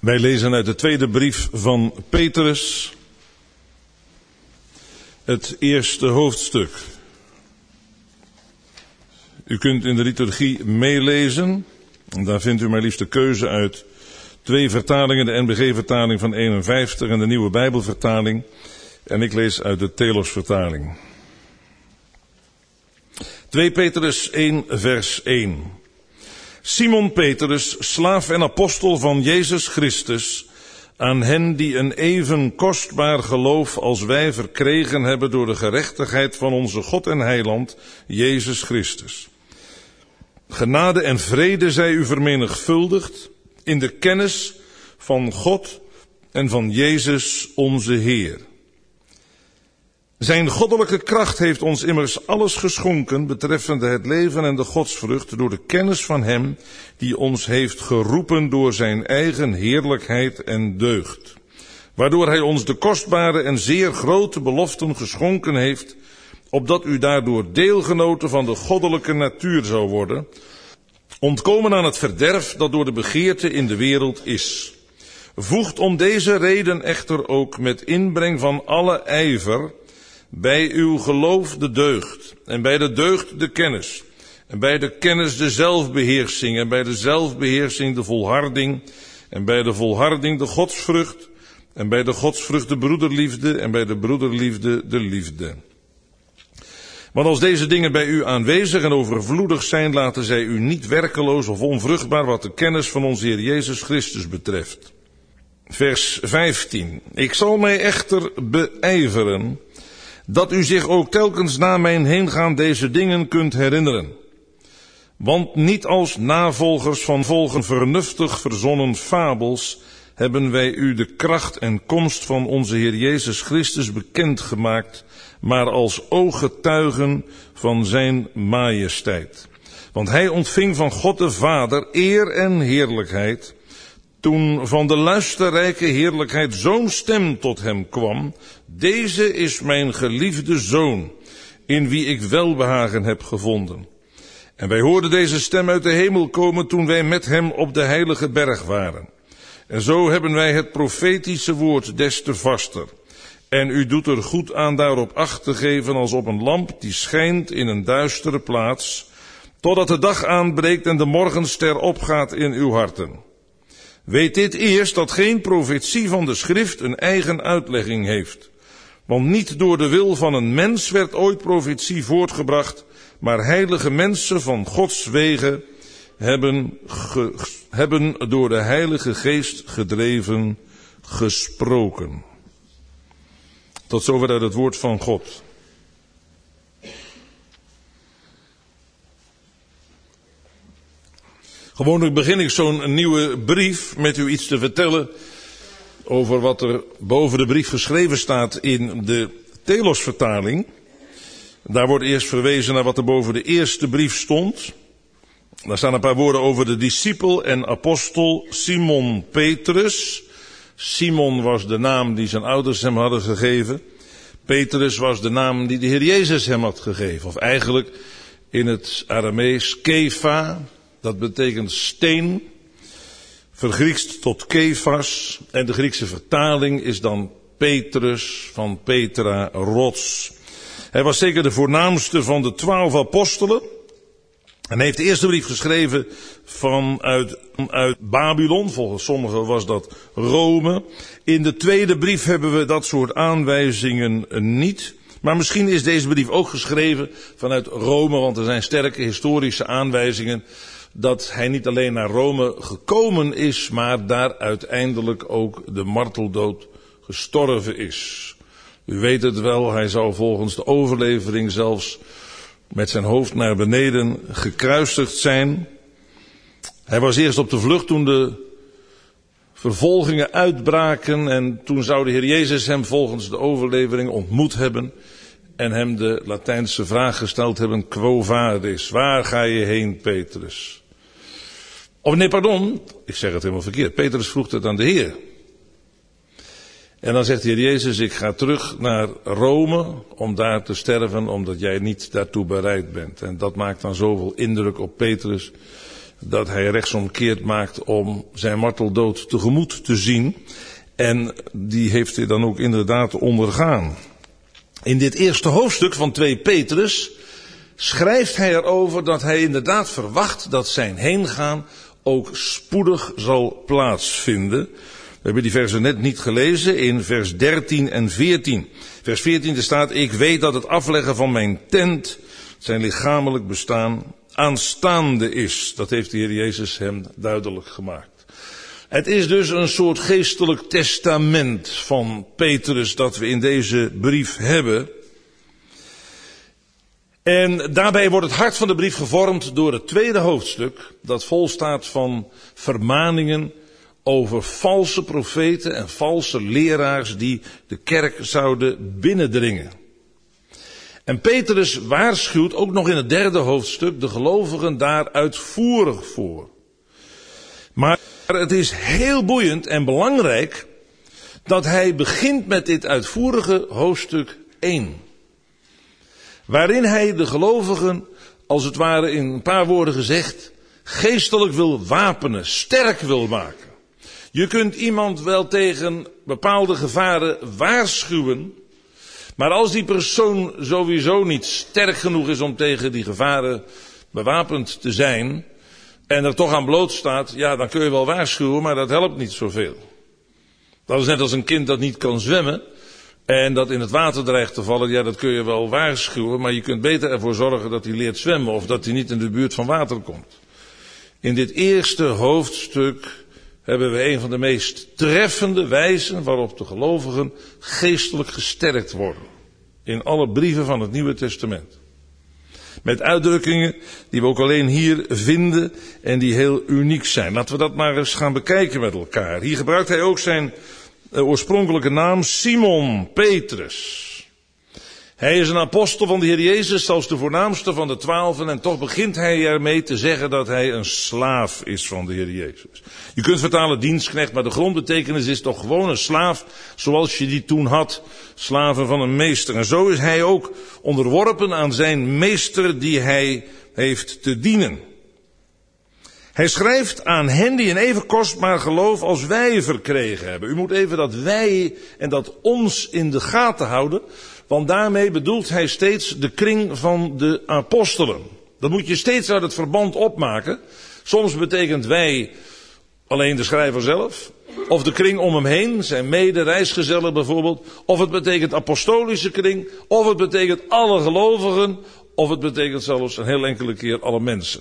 Wij lezen uit de tweede brief van Petrus, het eerste hoofdstuk. U kunt in de liturgie meelezen. Daar vindt u maar liefst de keuze uit 2 vertalingen, de NBG-vertaling van 51 en de Nieuwe Bijbelvertaling. En ik lees uit de Telos-vertaling. 2 Petrus 1 vers 1. Simon Petrus, slaaf en apostel van Jezus Christus, aan hen die een even kostbaar geloof als wij verkregen hebben door de gerechtigheid van onze God en Heiland, Jezus Christus. Genade en vrede zij u vermenigvuldigd in de kennis van God en van Jezus onze Heer. Zijn goddelijke kracht heeft ons immers alles geschonken betreffende het leven en de godsvrucht door de kennis van Hem die ons heeft geroepen door zijn eigen heerlijkheid en deugd. Waardoor Hij ons de kostbare en zeer grote beloften geschonken heeft, opdat u daardoor deelgenoten van de goddelijke natuur zou worden, ontkomen aan het verderf dat door de begeerte in de wereld is. Voegt om deze reden echter ook met inbreng van alle ijver bij uw geloof de deugd, en bij de deugd de kennis, en bij de kennis de zelfbeheersing, en bij de zelfbeheersing de volharding, en bij de volharding de godsvrucht, en bij de godsvrucht de broederliefde, en bij de broederliefde de liefde. Want als deze dingen bij u aanwezig en overvloedig zijn, laten zij u niet werkeloos of onvruchtbaar wat de kennis van onze Heer Jezus Christus betreft. Vers 15. Ik zal mij echter beijveren dat u zich ook telkens na mijn heengaan deze dingen kunt herinneren. Want niet als navolgers van vernuftig verzonnen fabels hebben wij u de kracht en komst van onze Heer Jezus Christus bekendgemaakt, maar als ooggetuigen van zijn majesteit. Want hij ontving van God de Vader eer en heerlijkheid, toen van de luisterrijke heerlijkheid zo'n stem tot hem kwam: deze is mijn geliefde zoon, in wie ik welbehagen heb gevonden. En wij hoorden deze stem uit de hemel komen toen wij met hem op de heilige berg waren. En zo hebben wij het profetische woord des te vaster. En u doet er goed aan daarop acht te geven als op een lamp die schijnt in een duistere plaats, totdat de dag aanbreekt en de morgenster opgaat in uw harten. Weet dit eerst, dat geen profetie van de schrift een eigen uitlegging heeft. Want niet door de wil van een mens werd ooit profetie voortgebracht, maar heilige mensen van Gods wegen hebben door de Heilige Geest gedreven gesproken. Tot zover uit het woord van God. Gewoonlijk begin ik zo'n nieuwe brief met u iets te vertellen over wat er boven de brief geschreven staat in de Telos-vertaling. Daar wordt eerst verwezen naar wat er boven de eerste brief stond. Daar staan een paar woorden over de discipel en apostel Simon Petrus. Simon was de naam die zijn ouders hem hadden gegeven. Petrus was de naam die de Heer Jezus hem had gegeven. Of eigenlijk in het Aramees Kefa, dat betekent steen, vergriekst tot Kefas. En de Griekse vertaling is dan Petrus, van Petra, rots. Hij was zeker de voornaamste van de 12 apostelen. En hij heeft de eerste brief geschreven vanuit Babylon. Volgens sommigen was dat Rome. In de tweede brief hebben we dat soort aanwijzingen niet. Maar misschien is deze brief ook geschreven vanuit Rome, want er zijn sterke historische aanwijzingen dat hij niet alleen naar Rome gekomen is, maar daar uiteindelijk ook de marteldood gestorven is. U weet het wel, hij zou volgens de overlevering zelfs met zijn hoofd naar beneden gekruisigd zijn. Hij was eerst op de vlucht toen de vervolgingen uitbraken en toen zou de Heer Jezus hem volgens de overlevering ontmoet hebben en hem de Latijnse vraag gesteld hebben: Quo vadis, waar ga je heen, Petrus? Of nee, pardon, ik zeg het helemaal verkeerd. Petrus vroeg het aan de Heer. En dan zegt de Heer Jezus: ik ga terug naar Rome om daar te sterven, omdat jij niet daartoe bereid bent. En dat maakt dan zoveel indruk op Petrus. dat hij rechtsomkeert maakt om zijn marteldood tegemoet te zien. En die heeft hij dan ook inderdaad ondergaan. In dit eerste hoofdstuk van 2 Petrus schrijft hij erover dat hij inderdaad verwacht dat zijn heengaan ook spoedig zal plaatsvinden. We hebben die versen net niet gelezen in vers 13 en 14. Vers 14 er staat: ik weet dat het afleggen van mijn tent, zijn lichamelijk bestaan, aanstaande is. Dat heeft de Heer Jezus hem duidelijk gemaakt. Het is dus een soort geestelijk testament van Petrus dat we in deze brief hebben. En daarbij wordt het hart van de brief gevormd door het tweede hoofdstuk, dat vol staat van vermaningen over valse profeten en valse leraars die de kerk zouden binnendringen. En Petrus waarschuwt ook nog in het derde hoofdstuk de gelovigen daar uitvoerig voor. Maar het is heel boeiend en belangrijk dat hij begint met dit uitvoerige hoofdstuk 1. Waarin hij de gelovigen, als het ware in een paar woorden gezegd, geestelijk wil wapenen, sterk wil maken. Je kunt iemand wel tegen bepaalde gevaren waarschuwen, maar als die persoon sowieso niet sterk genoeg is om tegen die gevaren bewapend te zijn en er toch aan bloot staat, ja, dan kun je wel waarschuwen, maar dat helpt niet zoveel. Dat is net als een kind dat niet kan zwemmen en dat in het water dreigt te vallen, ja, dat kun je wel waarschuwen, maar je kunt beter ervoor zorgen dat hij leert zwemmen of dat hij niet in de buurt van water komt. In dit eerste hoofdstuk hebben we een van de meest treffende wijzen waarop de gelovigen geestelijk gesterkt worden. In alle brieven van het Nieuwe Testament. Met uitdrukkingen die we ook alleen hier vinden en die heel uniek zijn. Laten we dat maar eens gaan bekijken met elkaar. Hier gebruikt hij ook zijn oorspronkelijke naam, Simon Petrus. Hij is een apostel van de Heer Jezus, zelfs de voornaamste van de 12, en toch begint hij ermee te zeggen dat hij een slaaf is van de Heer Jezus. Je kunt vertalen dienstknecht, maar de grondbetekenis is toch gewoon een slaaf zoals je die toen had, slaven van een meester. En zo is hij ook onderworpen aan zijn meester die hij heeft te dienen. Hij schrijft aan hen die een even kostbaar geloof als wij verkregen hebben. U moet even dat wij en dat ons in de gaten houden. Want daarmee bedoelt hij steeds de kring van de apostelen. Dat moet je steeds uit het verband opmaken. Soms betekent wij alleen de schrijver zelf. Of de kring om hem heen, zijn mede-reisgezellen bijvoorbeeld. Of het betekent apostolische kring. Of het betekent alle gelovigen. Of het betekent zelfs een heel enkele keer alle mensen.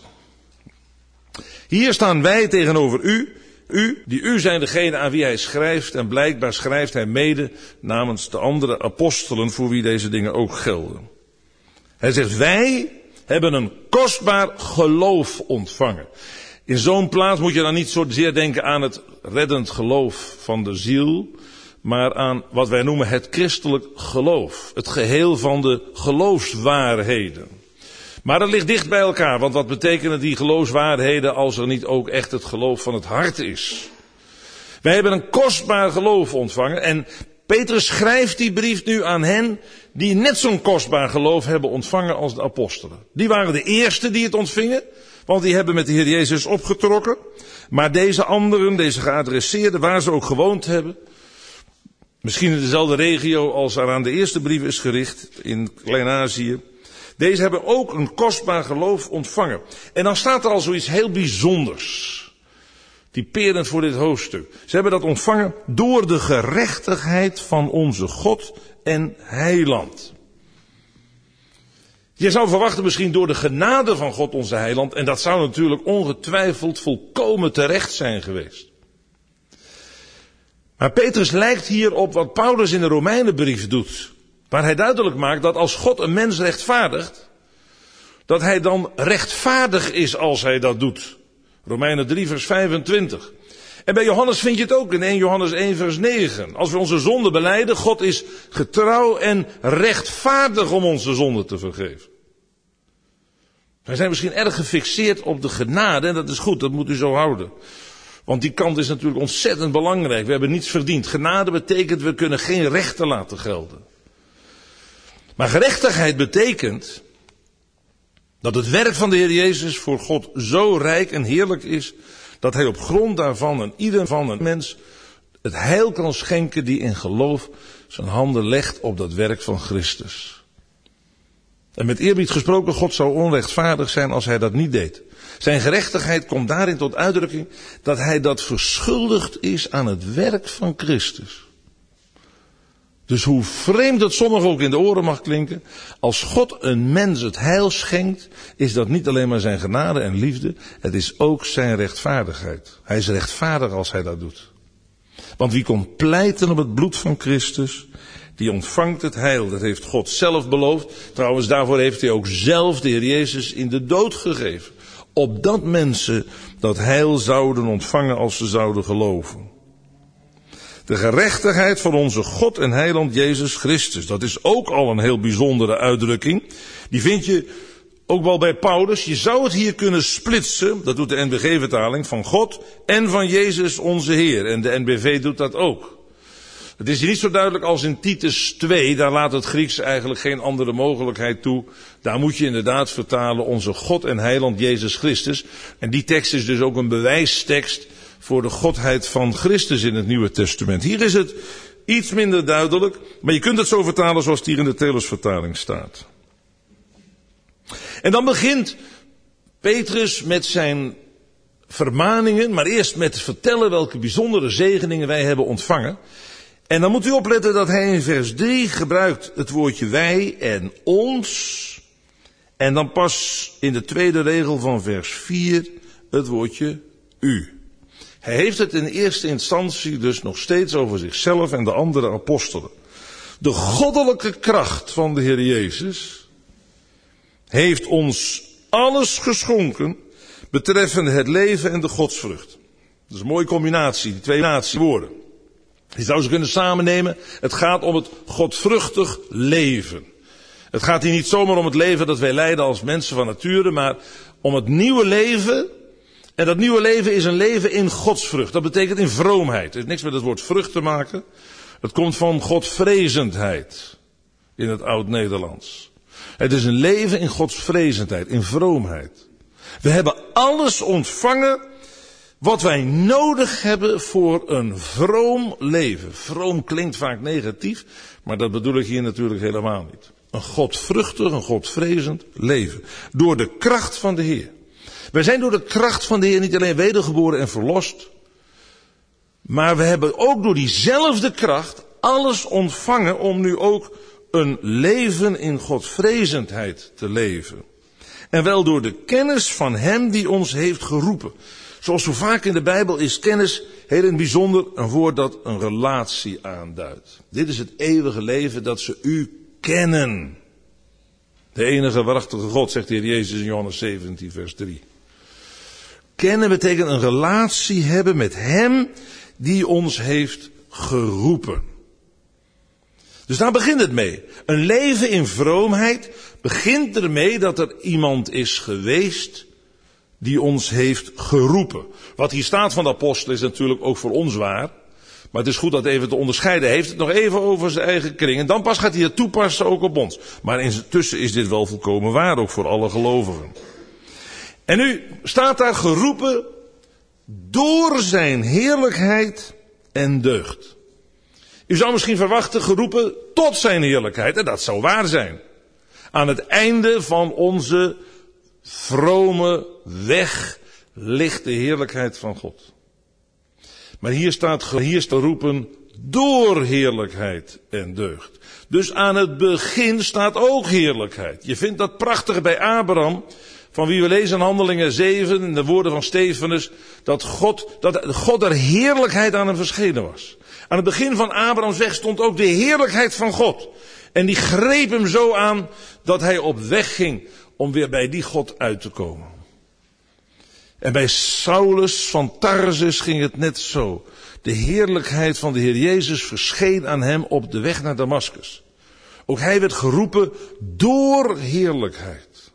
Hier staan wij tegenover u. U zijn degene aan wie hij schrijft en blijkbaar schrijft hij mede namens de andere apostelen voor wie deze dingen ook gelden. Hij zegt wij hebben een kostbaar geloof ontvangen. In zo'n plaats moet je dan niet zozeer denken aan het reddend geloof van de ziel, maar aan wat wij noemen het christelijk geloof. Het geheel van de geloofswaarheden. Maar dat ligt dicht bij elkaar, want wat betekenen die geloofswaarheden als er niet ook echt het geloof van het hart is? Wij hebben een kostbaar geloof ontvangen en Petrus schrijft die brief nu aan hen die net zo'n kostbaar geloof hebben ontvangen als de apostelen. Die waren de eerste die het ontvingen, want die hebben met de Heer Jezus opgetrokken. Maar deze anderen, deze geadresseerden, waar ze ook gewoond hebben, misschien in dezelfde regio als aan de eerste brief is gericht, in Klein-Azië, deze hebben ook een kostbaar geloof ontvangen. En dan staat er al zoiets heel bijzonders. Typerend voor dit hoofdstuk. Ze hebben dat ontvangen door de gerechtigheid van onze God en Heiland. Je zou verwachten misschien door de genade van God onze Heiland. En dat zou natuurlijk ongetwijfeld volkomen terecht zijn geweest. Maar Petrus lijkt hier op wat Paulus in de Romeinenbrief doet. Waar hij duidelijk maakt dat als God een mens rechtvaardigt, dat hij dan rechtvaardig is als hij dat doet. Romeinen 3 vers 25. En bij Johannes vind je het ook in 1 Johannes 1 vers 9. Als we onze zonde belijden, God is getrouw en rechtvaardig om onze zonde te vergeven. Wij zijn misschien erg gefixeerd op de genade en dat is goed, dat moet u zo houden. Want die kant is natuurlijk ontzettend belangrijk. We hebben niets verdiend. Genade betekent we kunnen geen rechten laten gelden. Maar gerechtigheid betekent Dat het werk van de Heer Jezus voor God zo rijk en heerlijk is, dat hij op grond daarvan en ieder van een mens het heil kan schenken die in geloof zijn handen legt op dat werk van Christus. En met eerbied gesproken, God zou onrechtvaardig zijn als hij dat niet deed. Zijn gerechtigheid komt daarin tot uitdrukking dat hij dat verschuldigd is aan het werk van Christus. Dus hoe vreemd het sommigen ook in de oren mag klinken, als God een mens het heil schenkt, is dat niet alleen maar zijn genade en liefde, het is ook zijn rechtvaardigheid. Hij is rechtvaardig als hij dat doet. Want wie komt pleiten op het bloed van Christus, die ontvangt het heil. Dat heeft God zelf beloofd. Trouwens, daarvoor heeft hij ook zelf de Heer Jezus in de dood gegeven. Opdat mensen dat heil zouden ontvangen als ze zouden geloven. De gerechtigheid van onze God en heiland Jezus Christus. Dat is ook al een heel bijzondere uitdrukking. Die vind je ook wel bij Paulus. Je zou het hier kunnen splitsen, dat doet de NBG-vertaling, van God en van Jezus onze Heer. En de NBV doet dat ook. Het is hier niet zo duidelijk als in Titus 2, daar laat het Grieks eigenlijk geen andere mogelijkheid toe. Daar moet je inderdaad vertalen onze God en heiland Jezus Christus. En die tekst is dus ook een bewijstekst voor de godheid van Christus in het Nieuwe Testament. Hier is het iets minder duidelijk, maar je kunt het zo vertalen zoals het hier in de Telos-vertaling staat. En dan begint Petrus met zijn vermaningen, maar eerst met vertellen welke bijzondere zegeningen wij hebben ontvangen. En dan moet u opletten dat hij in vers 3 gebruikt het woordje wij en ons. En dan pas in de tweede regel van vers 4 het woordje u. Hij heeft het in eerste instantie dus nog steeds over zichzelf en de andere apostelen. De goddelijke kracht van de Heer Jezus heeft ons alles geschonken betreffende het leven en de godsvrucht. Dat is een mooie combinatie, die twee woorden. Je zou ze kunnen samennemen. Het gaat om het godvruchtig leven. Het gaat hier niet zomaar om het leven dat wij leiden als mensen van nature, maar om het nieuwe leven. En dat nieuwe leven is een leven in godsvrucht. Dat betekent in vroomheid. Het heeft niks met het woord vrucht te maken. Het komt van godvrezendheid in het Oud-Nederlands. Het is een leven in godsvrezendheid, in vroomheid. We hebben alles ontvangen wat wij nodig hebben voor een vroom leven. Vroom klinkt vaak negatief, maar dat bedoel ik hier natuurlijk helemaal niet. Een godvruchtig, een godvrezend leven. Door de kracht van de Heer. Wij zijn door de kracht van de Heer niet alleen wedergeboren en verlost, maar we hebben ook door diezelfde kracht alles ontvangen om nu ook een leven in godvrezendheid te leven. En wel door de kennis van Hem die ons heeft geroepen. Zoals zo vaak in de Bijbel is kennis heel in het bijzonder een woord dat een relatie aanduidt. Dit is het eeuwige leven dat ze u kennen. De enige waarachtige God, zegt de Heer Jezus in Johannes 17 vers 3. Kennen betekent een relatie hebben met Hem die ons heeft geroepen. Dus daar begint het mee. Een leven in vroomheid begint ermee dat er iemand is geweest die ons heeft geroepen. Wat hier staat van de apostel is natuurlijk ook voor ons waar. Maar het is goed dat even te onderscheiden. Hij heeft het nog even over zijn eigen kring. En dan pas gaat hij het toepassen ook op ons. Maar intussen is dit wel volkomen waar, ook voor alle gelovigen. En nu staat daar geroepen door zijn heerlijkheid en deugd. U zou misschien verwachten geroepen tot zijn heerlijkheid. En dat zou waar zijn. Aan het einde van onze vrome weg ligt de heerlijkheid van God. Maar hier staat geroepen door heerlijkheid en deugd. Dus aan het begin staat ook heerlijkheid. Je vindt dat prachtig bij Abraham, van wie we lezen in Handelingen 7, in de woorden van Stefanus, dat God er heerlijkheid aan hem verschenen was. Aan het begin van Abrahams weg stond ook de heerlijkheid van God. En die greep hem zo aan dat hij op weg ging om weer bij die God uit te komen. En bij Saulus van Tarsus ging het net zo. De heerlijkheid van de Heer Jezus verscheen aan hem op de weg naar Damaskus. Ook hij werd geroepen door heerlijkheid.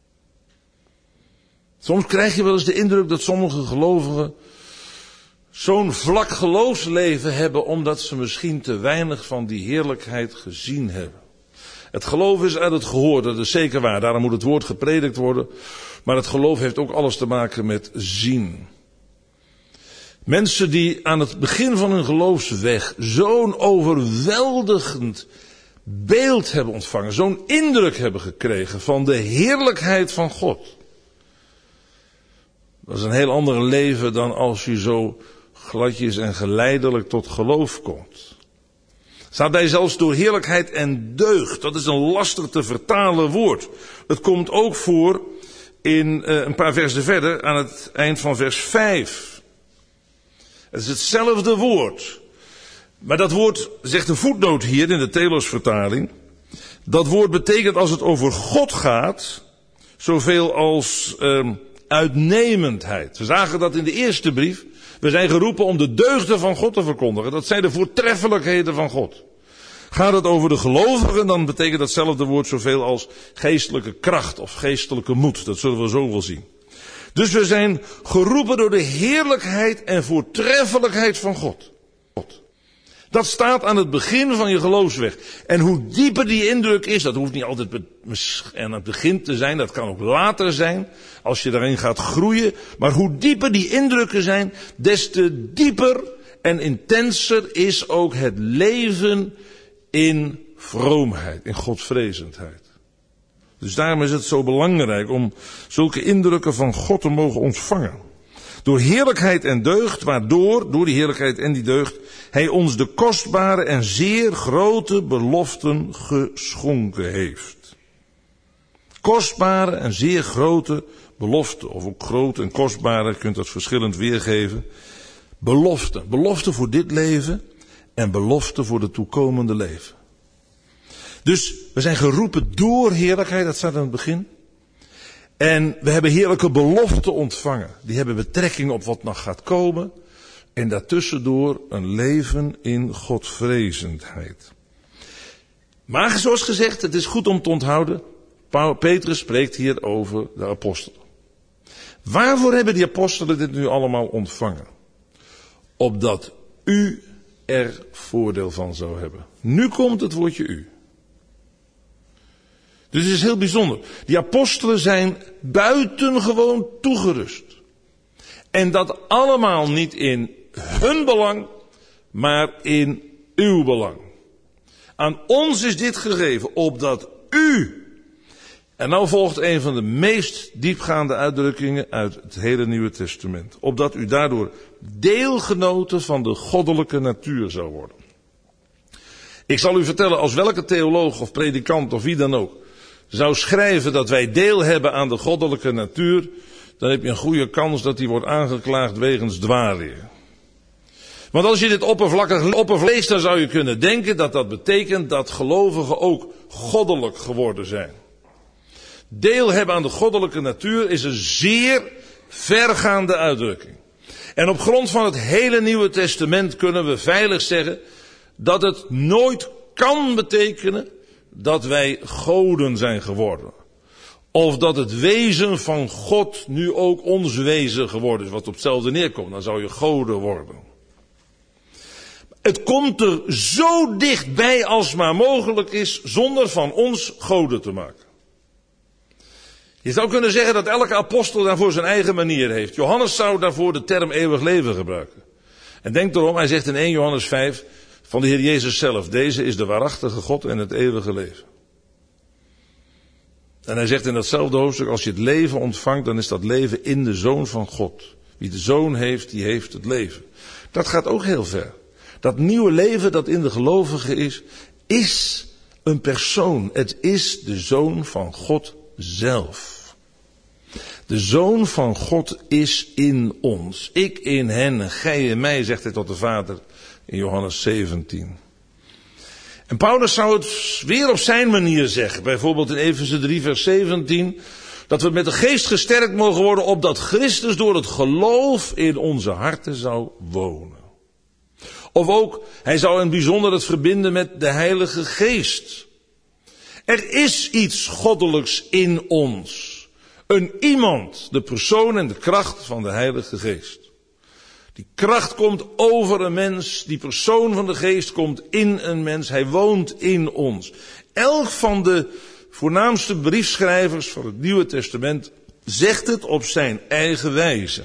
Soms krijg je wel eens de indruk dat sommige gelovigen zo'n vlak geloofsleven hebben omdat ze misschien te weinig van die heerlijkheid gezien hebben. Het geloof is uit het gehoor, dat is zeker waar. Daarom moet het woord gepredikt worden. Maar het geloof heeft ook alles te maken met zien. Mensen die aan het begin van hun geloofsweg zo'n overweldigend beeld hebben ontvangen, zo'n indruk hebben gekregen van de heerlijkheid van God. Dat is een heel ander leven dan als je zo gladjes en geleidelijk tot geloof komt. Staat bij zelfs door heerlijkheid en deugd. Dat is een lastig te vertalen woord. Het komt ook voor in een paar versen verder aan het eind van vers 5. Het is hetzelfde woord. Maar dat woord, zegt de voetnoot hier in de Telosvertaling, dat woord betekent als het over God gaat, zoveel als uitnemendheid. We zagen dat in de eerste brief. We zijn geroepen om de deugden van God te verkondigen. Dat zijn de voortreffelijkheden van God. Gaat het over de gelovigen, dan betekent datzelfde woord zoveel als geestelijke kracht of geestelijke moed. Dat zullen we zo wel zien. Dus we zijn geroepen door de heerlijkheid en voortreffelijkheid van God. Dat staat aan het begin van je geloofsweg. En hoe dieper die indruk is, dat hoeft niet altijd aan het begin te zijn, dat kan ook later zijn, als je daarin gaat groeien. Maar hoe dieper die indrukken zijn, des te dieper en intenser is ook het leven in vroomheid, in godvrezendheid. Dus daarom is het zo belangrijk om zulke indrukken van God te mogen ontvangen. Door heerlijkheid en deugd, waardoor, door die heerlijkheid en die deugd, hij ons de kostbare en zeer grote beloften geschonken heeft. Kostbare en zeer grote beloften, of ook grote en kostbare, je kunt dat verschillend weergeven. Beloften. Beloften voor dit leven en beloften voor het toekomende leven. Dus we zijn geroepen door heerlijkheid, dat staat aan het begin. En we hebben heerlijke beloften ontvangen. Die hebben betrekking op wat nog gaat komen. En daartussendoor een leven in godvrezendheid. Maar zoals gezegd, het is goed om te onthouden. Petrus spreekt hier over de apostelen. Waarvoor hebben die apostelen dit nu allemaal ontvangen? Opdat u er voordeel van zou hebben. Nu komt het woordje u. Dus het is heel bijzonder. Die apostelen zijn buitengewoon toegerust. En dat allemaal niet in hun belang, maar in uw belang. Aan ons is dit gegeven, opdat u. En nou volgt een van de meest diepgaande uitdrukkingen uit het hele Nieuwe Testament. Opdat u daardoor deelgenoten van de goddelijke natuur zou worden. Ik zal u vertellen, als welke theoloog of predikant of wie dan ook zou schrijven dat wij deel hebben aan de goddelijke natuur, dan heb je een goede kans dat hij wordt aangeklaagd wegens dwaalleer. Want als je dit oppervlakkig leest, dan zou je kunnen denken dat dat betekent dat gelovigen ook goddelijk geworden zijn. Deel hebben aan de goddelijke natuur is een zeer vergaande uitdrukking. En op grond van het hele Nieuwe Testament kunnen we veilig zeggen dat het nooit kan betekenen dat wij goden zijn geworden. Of dat het wezen van God nu ook ons wezen geworden is, wat op hetzelfde neerkomt. Dan zou je goden worden. Het komt er zo dichtbij als maar mogelijk is, zonder van ons goden te maken. Je zou kunnen zeggen dat elke apostel daarvoor zijn eigen manier heeft. Johannes zou daarvoor de term eeuwig leven gebruiken. En denk erom, hij zegt in 1 Johannes 5 van de Heer Jezus zelf: deze is de waarachtige God en het eeuwige leven. En hij zegt in datzelfde hoofdstuk: als je het leven ontvangt, dan is dat leven in de Zoon van God. Wie de Zoon heeft, die heeft het leven. Dat gaat ook heel ver. Dat nieuwe leven dat in de gelovige is een persoon. Het is de Zoon van God zelf. De Zoon van God is in ons. Ik in hen en gij in mij, zegt hij tot de Vader in Johannes 17. En Paulus zou het weer op zijn manier zeggen. Bijvoorbeeld in Efeze 3 vers 17. Dat we met de geest gesterkt mogen worden, opdat Christus door het geloof in onze harten zou wonen. Of ook, hij zou in het bijzonder het verbinden met de Heilige Geest. Er is iets goddelijks in ons. Een iemand, de persoon en de kracht van de Heilige Geest. Die kracht komt over een mens, die persoon van de Geest komt in een mens, hij woont in ons. Elk van de voornaamste briefschrijvers van het Nieuwe Testament zegt het op zijn eigen wijze.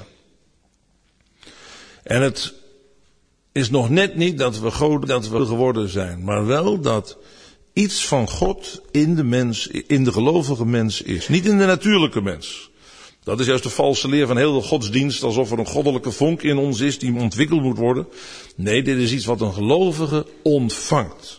En het is nog net niet dat we geworden zijn, maar wel dat iets van God in de gelovige mens is. Niet in de natuurlijke mens. Dat is juist de valse leer van heel de godsdienst, alsof er een goddelijke vonk in ons is die ontwikkeld moet worden. Nee, dit is iets wat een gelovige ontvangt.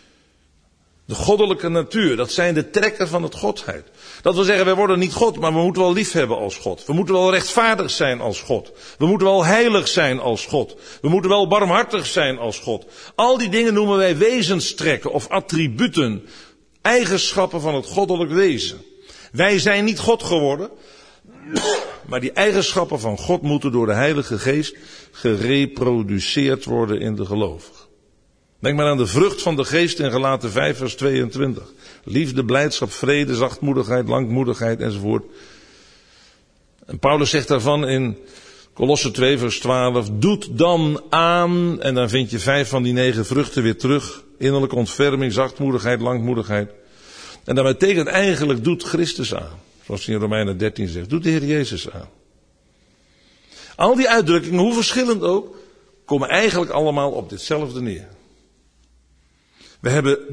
De goddelijke natuur, dat zijn de trekken van het Godheid. Dat wil zeggen, wij worden niet God, maar we moeten wel lief hebben als God. We moeten wel rechtvaardig zijn als God. We moeten wel heilig zijn als God. We moeten wel barmhartig zijn als God. Al die dingen noemen wij wezenstrekken of attributen, eigenschappen van het goddelijk wezen. Wij zijn niet God geworden, maar die eigenschappen van God moeten door de Heilige Geest gereproduceerd worden in de gelovigen. Denk maar aan de vrucht van de geest in Galaten 5 vers 22. Liefde, blijdschap, vrede, zachtmoedigheid, langmoedigheid enzovoort. En Paulus zegt daarvan in Kolosse 2 vers 12. Doet dan aan, en dan vind je 5 van die 9 vruchten weer terug. Innerlijke ontferming, zachtmoedigheid, langmoedigheid. En dat betekent eigenlijk doet Christus aan. Zoals hij in Romeinen 13 zegt. Doet de Heer Jezus aan. Al die uitdrukkingen, hoe verschillend ook, komen eigenlijk allemaal op ditzelfde neer. We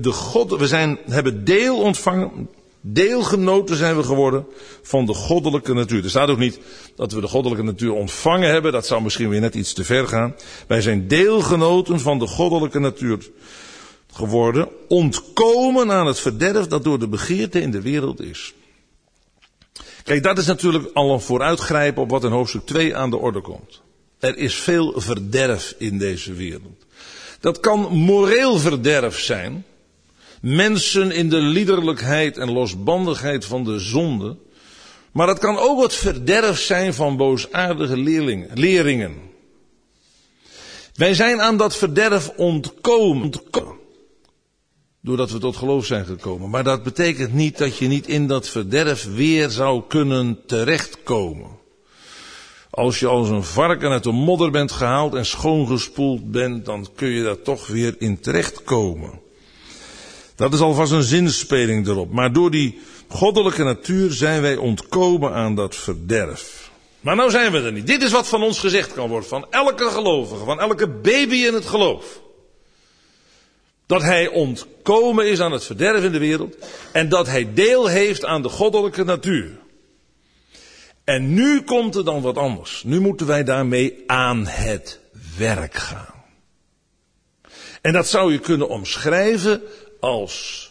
hebben deel ontvangen, deelgenoten zijn we geworden van de goddelijke natuur. Er staat ook niet dat we de goddelijke natuur ontvangen hebben, dat zou misschien weer net iets te ver gaan. Wij zijn deelgenoten van de goddelijke natuur geworden, ontkomen aan het verderf dat door de begeerte in de wereld is. Kijk, dat is natuurlijk al een vooruitgrijpen op wat in hoofdstuk 2 aan de orde komt. Er is veel verderf in deze wereld. Dat kan moreel verderf zijn. Mensen in de liederlijkheid en losbandigheid van de zonde. Maar dat kan ook het verderf zijn van boosaardige leringen. Wij zijn aan dat verderf ontkomen. Doordat we tot geloof zijn gekomen. Maar dat betekent niet dat je niet in dat verderf weer zou kunnen terechtkomen. Als je als een varken uit de modder bent gehaald en schoongespoeld bent, dan kun je daar toch weer in terechtkomen. Dat is alvast een zinspeling erop. Maar door die goddelijke natuur zijn wij ontkomen aan dat verderf. Maar nou zijn we er niet. Dit is wat van ons gezegd kan worden. Van elke gelovige, van elke baby in het geloof. Dat hij ontkomen is aan het verderf in de wereld. En dat hij deel heeft aan de goddelijke natuur. En nu komt er dan wat anders. Nu moeten wij daarmee aan het werk gaan. En dat zou je kunnen omschrijven als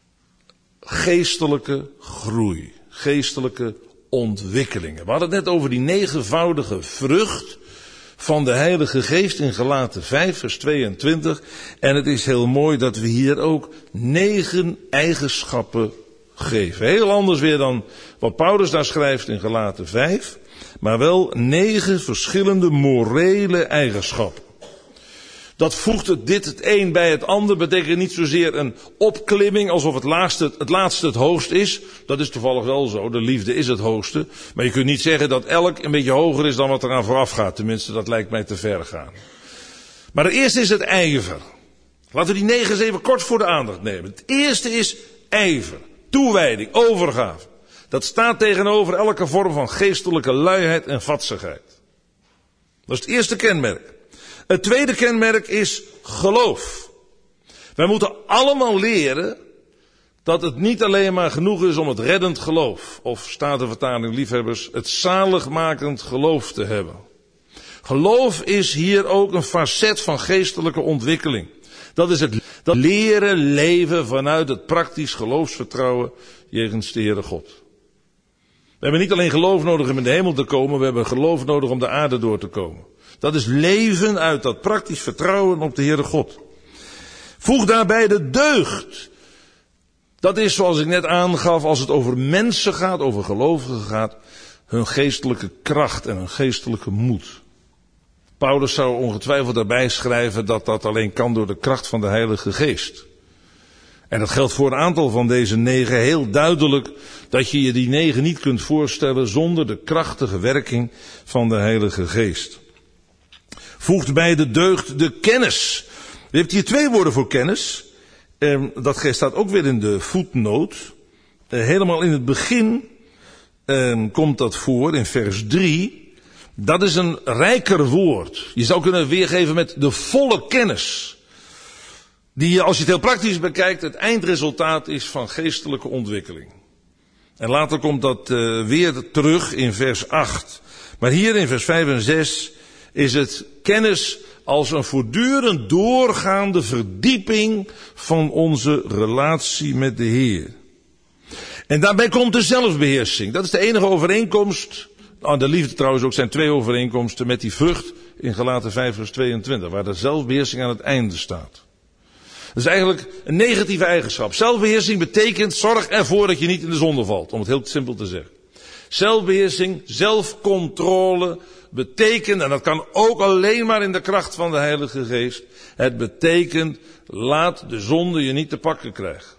geestelijke groei. Geestelijke ontwikkelingen. We hadden het net over die 9voudige vrucht van de Heilige Geest in Galaten 5 vers 22. En het is heel mooi dat we hier ook 9 eigenschappen geven. Heel anders weer dan wat Paulus daar schrijft in Galaten 5. Maar wel 9 verschillende morele eigenschappen. Dat voegt het een bij het ander, betekent niet zozeer een opklimming alsof het laatste het hoogst is. Dat is toevallig wel zo, de liefde is het hoogste. Maar je kunt niet zeggen dat elk een beetje hoger is dan wat eraan vooraf gaat. Tenminste, dat lijkt mij te ver gaan. Maar het eerste is het ijver. Laten we die 9 eens even kort voor de aandacht nemen. Het eerste is ijver, toewijding, overgave. Dat staat tegenover elke vorm van geestelijke luiheid en vadsigheid. Dat is het eerste kenmerk. Het tweede kenmerk is geloof. Wij moeten allemaal leren dat het niet alleen maar genoeg is om het reddend geloof, of staat de vertaling liefhebbers, het zaligmakend geloof te hebben. Geloof is hier ook een facet van geestelijke ontwikkeling. Dat is het leren leven vanuit het praktisch geloofsvertrouwen jegens de Heere God. We hebben niet alleen geloof nodig om in de hemel te komen, we hebben geloof nodig om de aarde door te komen. Dat is leven uit dat praktisch vertrouwen op de Heere God. Voeg daarbij de deugd. Dat is, zoals ik net aangaf, als het over mensen gaat, over gelovigen gaat, hun geestelijke kracht en hun geestelijke moed. Paulus zou ongetwijfeld daarbij schrijven dat dat alleen kan door de kracht van de Heilige Geest. En dat geldt voor een aantal van deze 9 heel duidelijk, dat je je die 9 niet kunt voorstellen zonder de krachtige werking van de Heilige Geest. Voegt bij de deugd de kennis. Je hebt hier 2 woorden voor kennis. Dat staat ook weer in de voetnoot. Helemaal in het begin komt dat voor in vers 3. Dat is een rijker woord. Je zou kunnen weergeven met de volle kennis. Die, als je het heel praktisch bekijkt, het eindresultaat is van geestelijke ontwikkeling. En later komt dat weer terug in vers 8. Maar hier in vers 5 en 6 is het kennis als een voortdurend doorgaande verdieping van onze relatie met de Heer. En daarbij komt de zelfbeheersing. Dat is de enige overeenkomst. De liefde trouwens ook zijn 2 overeenkomsten met die vrucht in Galaten 5 vers 22. Waar de zelfbeheersing aan het einde staat. Dat is eigenlijk een negatieve eigenschap. Zelfbeheersing betekent zorg ervoor dat je niet in de zonde valt. Om het heel simpel te zeggen. Zelfbeheersing, zelfcontrole betekent, en dat kan ook alleen maar in de kracht van de Heilige Geest. Het betekent, laat de zonde je niet te pakken krijgen.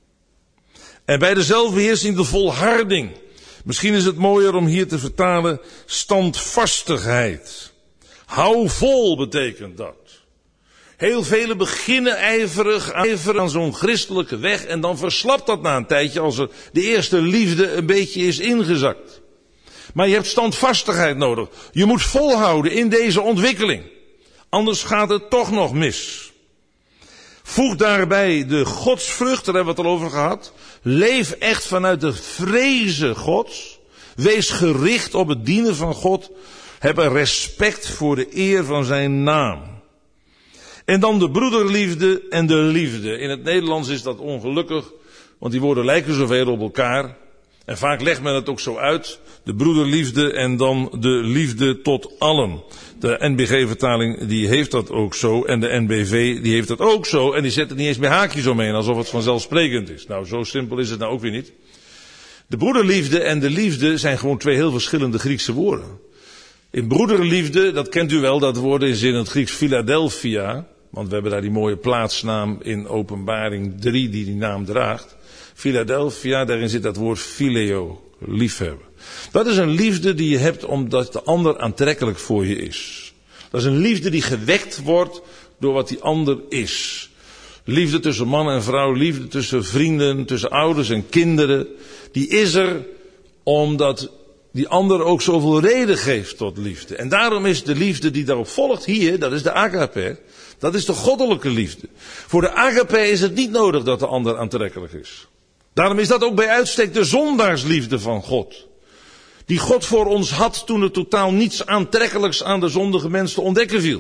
En bij de zelfbeheersing de volharding. Misschien is het mooier om hier te vertalen standvastigheid. Hou vol betekent dat. Heel velen beginnen ijverig aan zo'n christelijke weg en dan verslapt dat na een tijdje als er de eerste liefde een beetje is ingezakt. Maar je hebt standvastigheid nodig. Je moet volhouden in deze ontwikkeling. Anders gaat het toch nog mis. Voeg daarbij de godsvrucht, daar hebben we het al over gehad. Leef echt vanuit de vrezen Gods. Wees gericht op het dienen van God. Heb een respect voor de eer van zijn naam. En dan de broederliefde en de liefde. In het Nederlands is dat ongelukkig, want die woorden lijken zoveel op elkaar. En vaak legt men het ook zo uit. De broederliefde en dan de liefde tot allen. De NBG-vertaling die heeft dat ook zo. En de NBV die heeft dat ook zo. En die zet het niet eens meer haakjes omheen, alsof het vanzelfsprekend is. Nou, zo simpel is het nou ook weer niet. De broederliefde en de liefde zijn gewoon 2 heel verschillende Griekse woorden. In broederliefde, dat kent u wel, dat woord is in het Grieks Philadelphia. Want we hebben daar die mooie plaatsnaam in Openbaring 3 die naam draagt. Philadelphia, daarin zit dat woord phileo, liefhebben. Dat is een liefde die je hebt omdat de ander aantrekkelijk voor je is. Dat is een liefde die gewekt wordt door wat die ander is. Liefde tussen man en vrouw, liefde tussen vrienden, tussen ouders en kinderen. Die is er omdat die ander ook zoveel reden geeft tot liefde. En daarom is de liefde die daarop volgt hier, dat is de agape. Dat is de goddelijke liefde. Voor de agape is het niet nodig dat de ander aantrekkelijk is. Daarom is dat ook bij uitstek de zondaarsliefde van God. Die God voor ons had toen er totaal niets aantrekkelijks aan de zondige mens te ontdekken viel.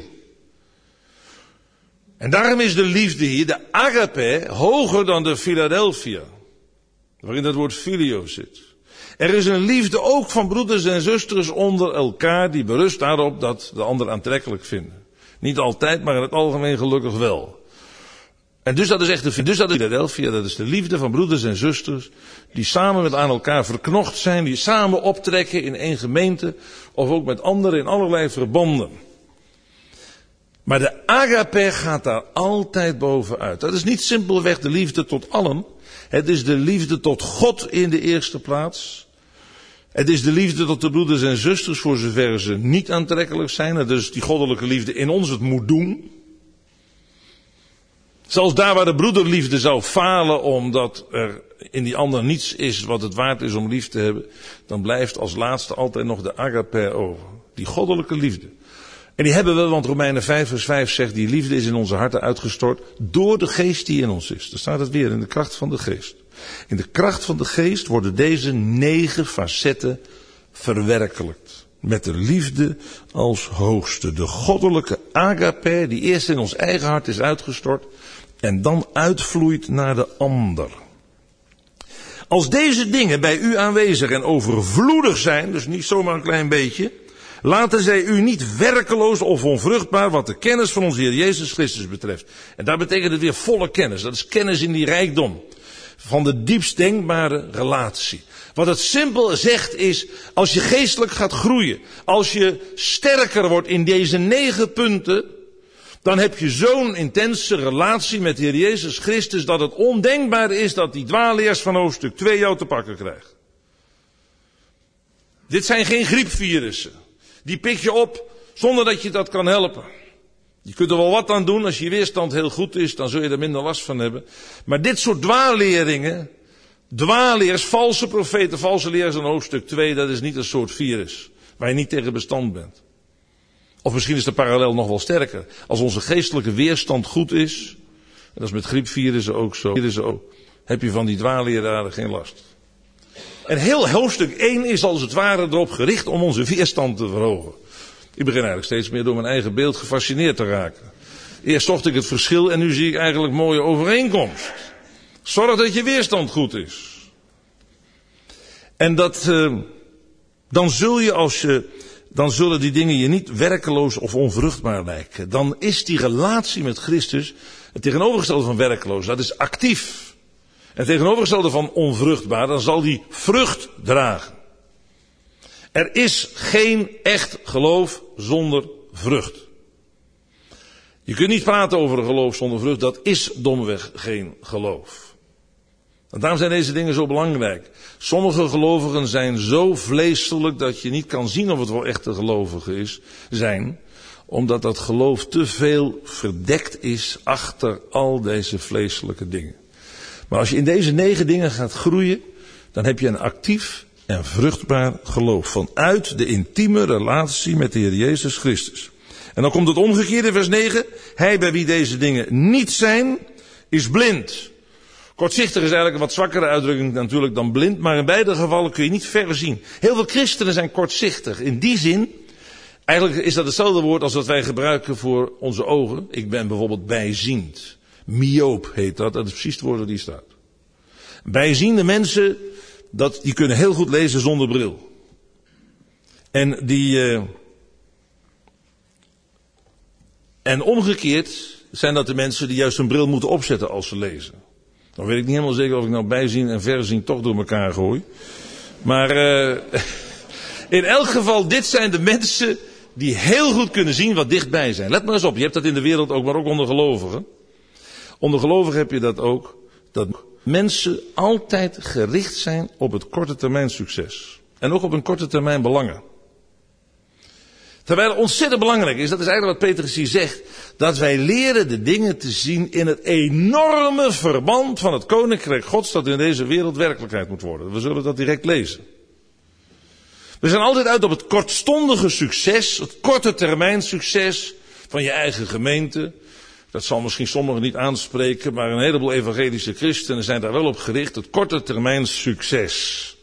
En daarom is de liefde hier, de agape, hoger dan de Philadelphia. Waarin dat woord filio zit. Er is een liefde ook van broeders en zusters onder elkaar die berust daarop dat de ander aantrekkelijk vinden. Niet altijd, maar in het algemeen gelukkig wel. En dus dat is echt de Philadelphia, dat is de liefde van broeders en zusters die samen met aan elkaar verknocht zijn, die samen optrekken in één gemeente of ook met anderen in allerlei verbanden. Maar de agape gaat daar altijd bovenuit. Dat is niet simpelweg de liefde tot allen. Het is de liefde tot God in de eerste plaats. Het is de liefde tot de broeders en zusters voor zover ze niet aantrekkelijk zijn. Het is die goddelijke liefde in ons het moet doen. Zelfs daar waar de broederliefde zou falen omdat er in die ander niets is wat het waard is om lief te hebben. Dan blijft als laatste altijd nog de agape over. Die goddelijke liefde. En die hebben we, want Romeinen 5 vers 5 zegt, die liefde is in onze harten uitgestort door de geest die in ons is. Daar staat het weer, in de kracht van de geest. In de kracht van de geest worden deze 9 facetten verwerkelijkt. Met de liefde als hoogste. De goddelijke agape die eerst in ons eigen hart is uitgestort en dan uitvloeit naar de ander. Als deze dingen bij u aanwezig en overvloedig zijn, dus niet zomaar een klein beetje, laten zij u niet werkeloos of onvruchtbaar wat de kennis van onze Heer Jezus Christus betreft. En daar betekent het weer volle kennis. Dat is kennis in die rijkdom. Van de diepst denkbare relatie. Wat het simpel zegt is, als je geestelijk gaat groeien, als je sterker wordt in deze 9 punten, dan heb je zo'n intense relatie met de Heer Jezus Christus dat het ondenkbaar is dat die dwaalleers van hoofdstuk 2 jou te pakken krijgt. Dit zijn geen griepvirussen. Die pik je op zonder dat je dat kan helpen. Je kunt er wel wat aan doen. Als je weerstand heel goed is, dan zul je er minder last van hebben. Maar dit soort dwaalleers, valse profeten, valse leers in hoofdstuk 2, dat is niet een soort virus waar je niet tegen bestand bent. Of misschien is de parallel nog wel sterker. Als onze geestelijke weerstand goed is, en dat is met griepvirussen ook zo, heb je van die dwaalleraren geen last. En heel hoofdstuk 1 is als het ware erop gericht om onze weerstand te verhogen. Ik begin eigenlijk steeds meer door mijn eigen beeld gefascineerd te raken. Eerst zocht ik het verschil en nu zie ik eigenlijk mooie overeenkomst. Zorg dat je weerstand goed is. En dan zullen die dingen je niet werkeloos of onvruchtbaar lijken. Dan is die relatie met Christus het tegenovergestelde van werkeloos. Dat is actief. En het tegenovergestelde van onvruchtbaar, dan zal die vrucht dragen. Er is geen echt geloof zonder vrucht. Je kunt niet praten over een geloof zonder vrucht, dat is domweg geen geloof. En daarom zijn deze dingen zo belangrijk. Sommige gelovigen zijn zo vleeselijk dat je niet kan zien of het wel echte gelovigen zijn. Omdat dat geloof te veel verdekt is achter al deze vleeselijke dingen. Maar als je in deze 9 dingen gaat groeien, dan heb je een actief en vruchtbaar geloof. Vanuit de intieme relatie met de Heer Jezus Christus. En dan komt het omgekeerde, vers 9. Hij bij wie deze dingen niet zijn, is blind. Kortzichtig is eigenlijk een wat zwakkere uitdrukking natuurlijk dan blind. Maar in beide gevallen kun je niet ver zien. Heel veel christenen zijn kortzichtig. In die zin, eigenlijk is dat hetzelfde woord als dat wij gebruiken voor onze ogen. Ik ben bijvoorbeeld bijziend. Myoop heet dat. Dat is precies het woord dat hier staat. Bijziende mensen, die kunnen heel goed lezen zonder bril. En omgekeerd zijn dat de mensen die juist een bril moeten opzetten als ze lezen. Dan weet ik niet helemaal zeker of ik nou bijzien en verzien toch door elkaar gooi. Maar in elk geval, dit zijn de mensen die heel goed kunnen zien wat dichtbij zijn. Let maar eens op, je hebt dat in de wereld ook, maar ook onder gelovigen. Onder gelovigen heb je dat ook, dat mensen altijd gericht zijn op het korte termijn succes. En ook op een korte termijn belangen. Terwijl het ontzettend belangrijk is, dat is eigenlijk wat Petrus hier zegt, dat wij leren de dingen te zien in het enorme verband van het koninkrijk Gods dat in deze wereld werkelijkheid moet worden. We zullen dat direct lezen. We zijn altijd uit op het kortstondige succes, het korte termijn succes van je eigen gemeente. Dat zal misschien sommigen niet aanspreken, maar een heleboel evangelische christenen zijn daar wel op gericht, het korte termijn succes.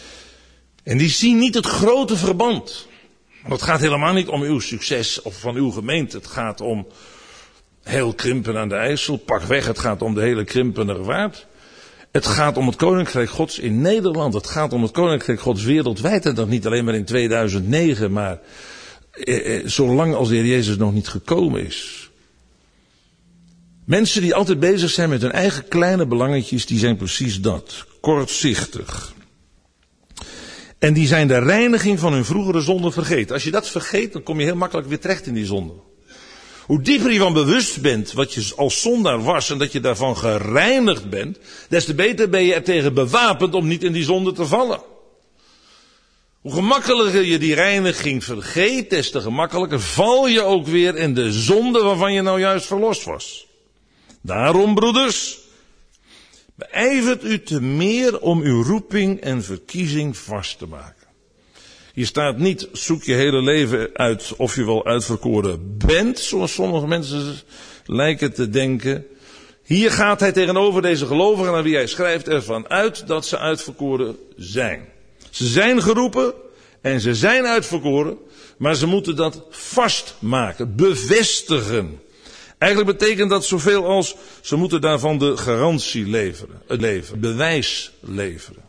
En die zien niet het grote verband. Het gaat helemaal niet om uw succes of van uw gemeente. Het gaat om heel Krimpen aan de IJssel. Pak weg, het gaat om de hele Krimpenerwaard. Het gaat om het Koninkrijk Gods in Nederland. Het gaat om het Koninkrijk Gods wereldwijd. En dat niet alleen maar in 2009, maar zolang als de Heer Jezus nog niet gekomen is. Mensen die altijd bezig zijn met hun eigen kleine belangetjes, die zijn precies dat. Kortzichtig. En die zijn de reiniging van hun vroegere zonde vergeten. Als je dat vergeet, dan kom je heel makkelijk weer terecht in die zonde. Hoe dieper je van bewust bent wat je als zondaar was en dat je daarvan gereinigd bent, des te beter ben je er tegen bewapend om niet in die zonde te vallen. Hoe gemakkelijker je die reiniging vergeet, des te gemakkelijker val je ook weer in de zonde waarvan je nou juist verlost was. Daarom, broeders, beijvert u te meer om uw roeping en verkiezing vast te maken. Hier staat niet, zoek je hele leven uit of je wel uitverkoren bent, zoals sommige mensen lijken te denken. Hier gaat hij tegenover deze gelovigen aan wie hij schrijft ervan uit dat ze uitverkoren zijn. Ze zijn geroepen en ze zijn uitverkoren, maar ze moeten dat vastmaken, bevestigen. Eigenlijk betekent dat zoveel als, ze moeten daarvan de garantie leveren, het bewijs leveren.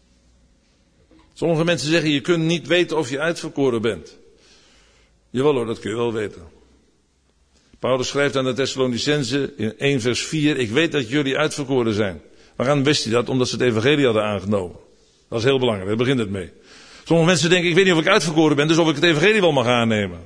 Sommige mensen zeggen, je kunt niet weten of je uitverkoren bent. Jawel hoor, dat kun je wel weten. Paulus schrijft aan de Thessalonicenzen in 1 vers 4, ik weet dat jullie uitverkoren zijn. Waaraan wist hij dat? Omdat ze het evangelie hadden aangenomen. Dat is heel belangrijk, daar begint het mee. Sommige mensen denken, ik weet niet of ik uitverkoren ben, dus of ik het evangelie wel mag aannemen.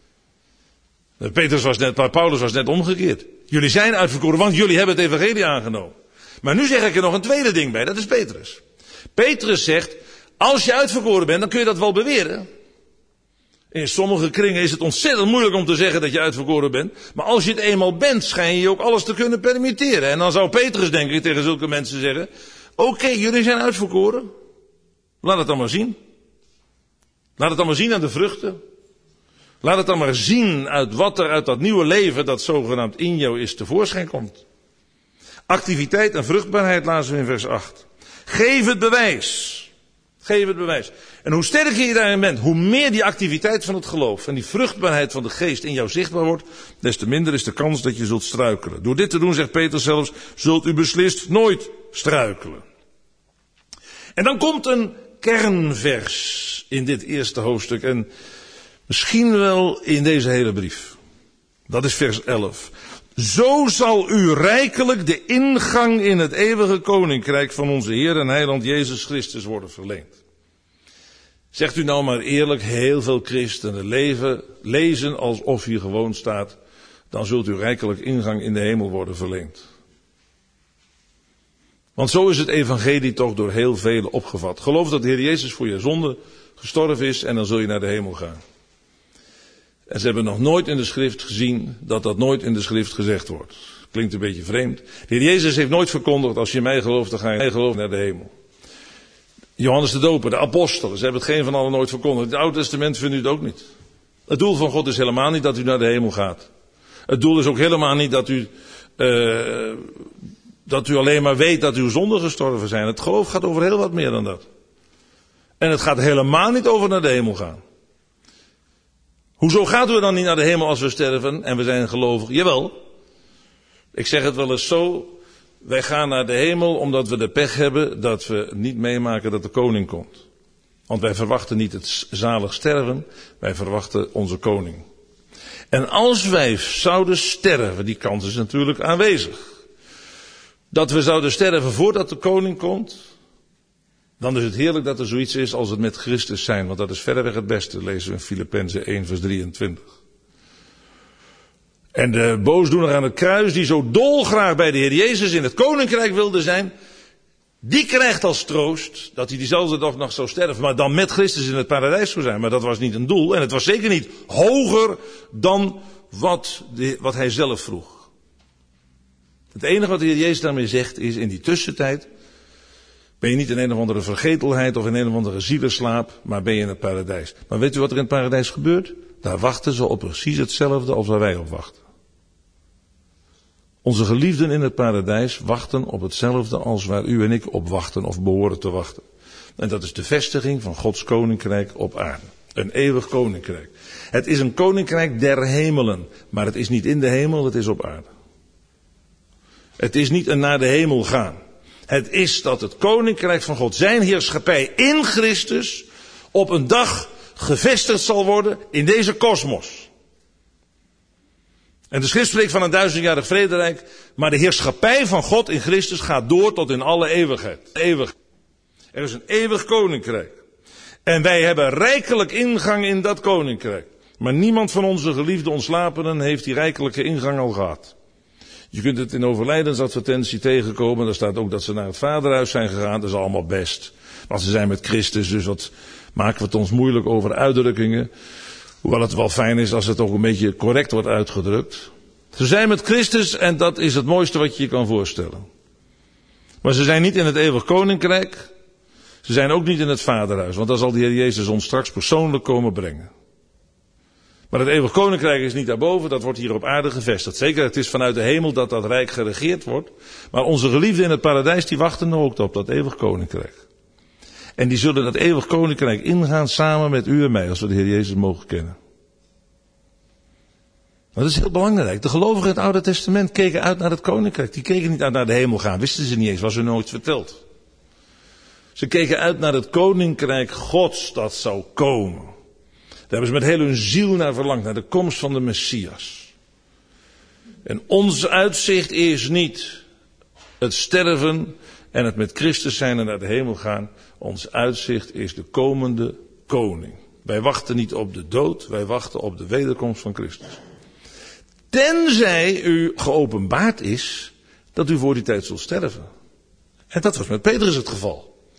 Paulus was net omgekeerd. Jullie zijn uitverkoren, want jullie hebben het evangelie aangenomen. Maar nu zeg ik er nog een tweede ding bij, dat is Petrus. Petrus zegt, als je uitverkoren bent, dan kun je dat wel beweren. In sommige kringen is het ontzettend moeilijk om te zeggen dat je uitverkoren bent. Maar als je het eenmaal bent, schijn je je ook alles te kunnen permitteren. En dan zou Petrus, denk ik, tegen zulke mensen zeggen: Oké, jullie zijn uitverkoren. Laat het dan maar zien. Laat het dan maar zien aan de vruchten. Laat het dan maar zien uit wat er uit dat nieuwe leven dat zogenaamd in jou is tevoorschijn komt. Activiteit en vruchtbaarheid lazen we in vers 8. Geef het bewijs. Geef het bewijs. En hoe sterker je daarin bent, hoe meer die activiteit van het geloof en die vruchtbaarheid van de geest in jou zichtbaar wordt, des te minder is de kans dat je zult struikelen. Door dit te doen, zegt Petrus zelfs, zult u beslist nooit struikelen. En dan komt een kernvers in dit eerste hoofdstuk en misschien wel in deze hele brief. Dat is vers 11. Zo zal u rijkelijk de ingang in het eeuwige koninkrijk van onze Heer en Heiland Jezus Christus worden verleend. Zegt u nou maar eerlijk, heel veel christenen lezen alsof hier gewoon staat, dan zult u rijkelijk ingang in de hemel worden verleend. Want zo is het evangelie toch door heel velen opgevat. Geloof dat de Heer Jezus voor je zonde gestorven is en dan zul je naar de hemel gaan. En ze hebben nog nooit in de schrift gezien dat dat nooit in de schrift gezegd wordt. Klinkt een beetje vreemd. De Heer Jezus heeft nooit verkondigd, als je in mij gelooft, dan ga je naar de hemel. Johannes de Doper, de apostelen, ze hebben het geen van allen nooit verkondigd. In het Oude Testament vindt u het ook niet. Het doel van God is helemaal niet dat u naar de hemel gaat. Het doel is ook helemaal niet dat u alleen maar weet dat uw zonden gestorven zijn. Het geloof gaat over heel wat meer dan dat. En het gaat helemaal niet over naar de hemel gaan. Hoezo gaat u dan niet naar de hemel als we sterven en we zijn gelovig? Jawel. Ik zeg het wel eens zo. Wij gaan naar de hemel omdat we de pech hebben dat we niet meemaken dat de koning komt. Want wij verwachten niet het zalig sterven, wij verwachten onze koning. En als wij zouden sterven, die kans is natuurlijk aanwezig. Dat we zouden sterven voordat de koning komt, dan is het heerlijk dat er zoiets is als het met Christus zijn. Want dat is verreweg het beste, lezen we in Filippenzen 1 vers 23. En de boosdoener aan het kruis, die zo dolgraag bij de Heer Jezus in het koninkrijk wilde zijn, die krijgt als troost dat hij diezelfde dag nog zou sterven, maar dan met Christus in het paradijs zou zijn. Maar dat was niet een doel en het was zeker niet hoger dan wat hij zelf vroeg. Het enige wat de Heer Jezus daarmee zegt is, in die tussentijd ben je niet in een of andere vergetelheid of in een of andere zielenslaap, maar ben je in het paradijs. Maar weet u wat er in het paradijs gebeurt? Daar wachten ze op precies hetzelfde als waar wij op wachten. Onze geliefden in het paradijs wachten op hetzelfde als waar u en ik op wachten of behoren te wachten. En dat is de vestiging van Gods koninkrijk op aarde. Een eeuwig koninkrijk. Het is een koninkrijk der hemelen, maar het is niet in de hemel, het is op aarde. Het is niet een naar de hemel gaan. Het is dat het koninkrijk van God, zijn heerschappij in Christus, op een dag gevestigd zal worden in deze kosmos. En de schrift spreekt van een 1000-jarig vrederijk, maar de heerschappij van God in Christus gaat door tot in alle eeuwigheid. Eeuwig. Er is een eeuwig koninkrijk. En wij hebben rijkelijk ingang in dat koninkrijk. Maar niemand van onze geliefde ontslapenen heeft die rijkelijke ingang al gehad. Je kunt het in overlijdensadvertentie tegenkomen. Daar staat ook dat ze naar het vaderhuis zijn gegaan. Dat is allemaal best. Want ze zijn met Christus, dus wat maken we het ons moeilijk over uitdrukkingen. Hoewel het wel fijn is als het ook een beetje correct wordt uitgedrukt. Ze zijn met Christus en dat is het mooiste wat je je kan voorstellen. Maar ze zijn niet in het eeuwig koninkrijk. Ze zijn ook niet in het vaderhuis. Want daar zal de Heer Jezus ons straks persoonlijk komen brengen. Maar het eeuwig koninkrijk is niet daarboven, dat wordt hier op aarde gevestigd. Zeker, het is vanuit de hemel dat dat rijk geregeerd wordt. Maar onze geliefden in het paradijs, die wachten er ook op dat eeuwig koninkrijk. En die zullen dat eeuwig koninkrijk ingaan samen met u en mij, als we de Heer Jezus mogen kennen. Dat is heel belangrijk. De gelovigen in het Oude Testament keken uit naar het koninkrijk. Die keken niet uit naar de hemel gaan, wisten ze niet eens, was hun nooit verteld. Ze keken uit naar het koninkrijk Gods dat zou komen. Daar hebben ze met heel hun ziel naar verlangd, naar de komst van de Messias. En ons uitzicht is niet het sterven en het met Christus zijn en naar de hemel gaan. Ons uitzicht is de komende koning. Wij wachten niet op de dood, wij wachten op de wederkomst van Christus. Tenzij u geopenbaard is dat u voor die tijd zult sterven. En dat was met Petrus het geval.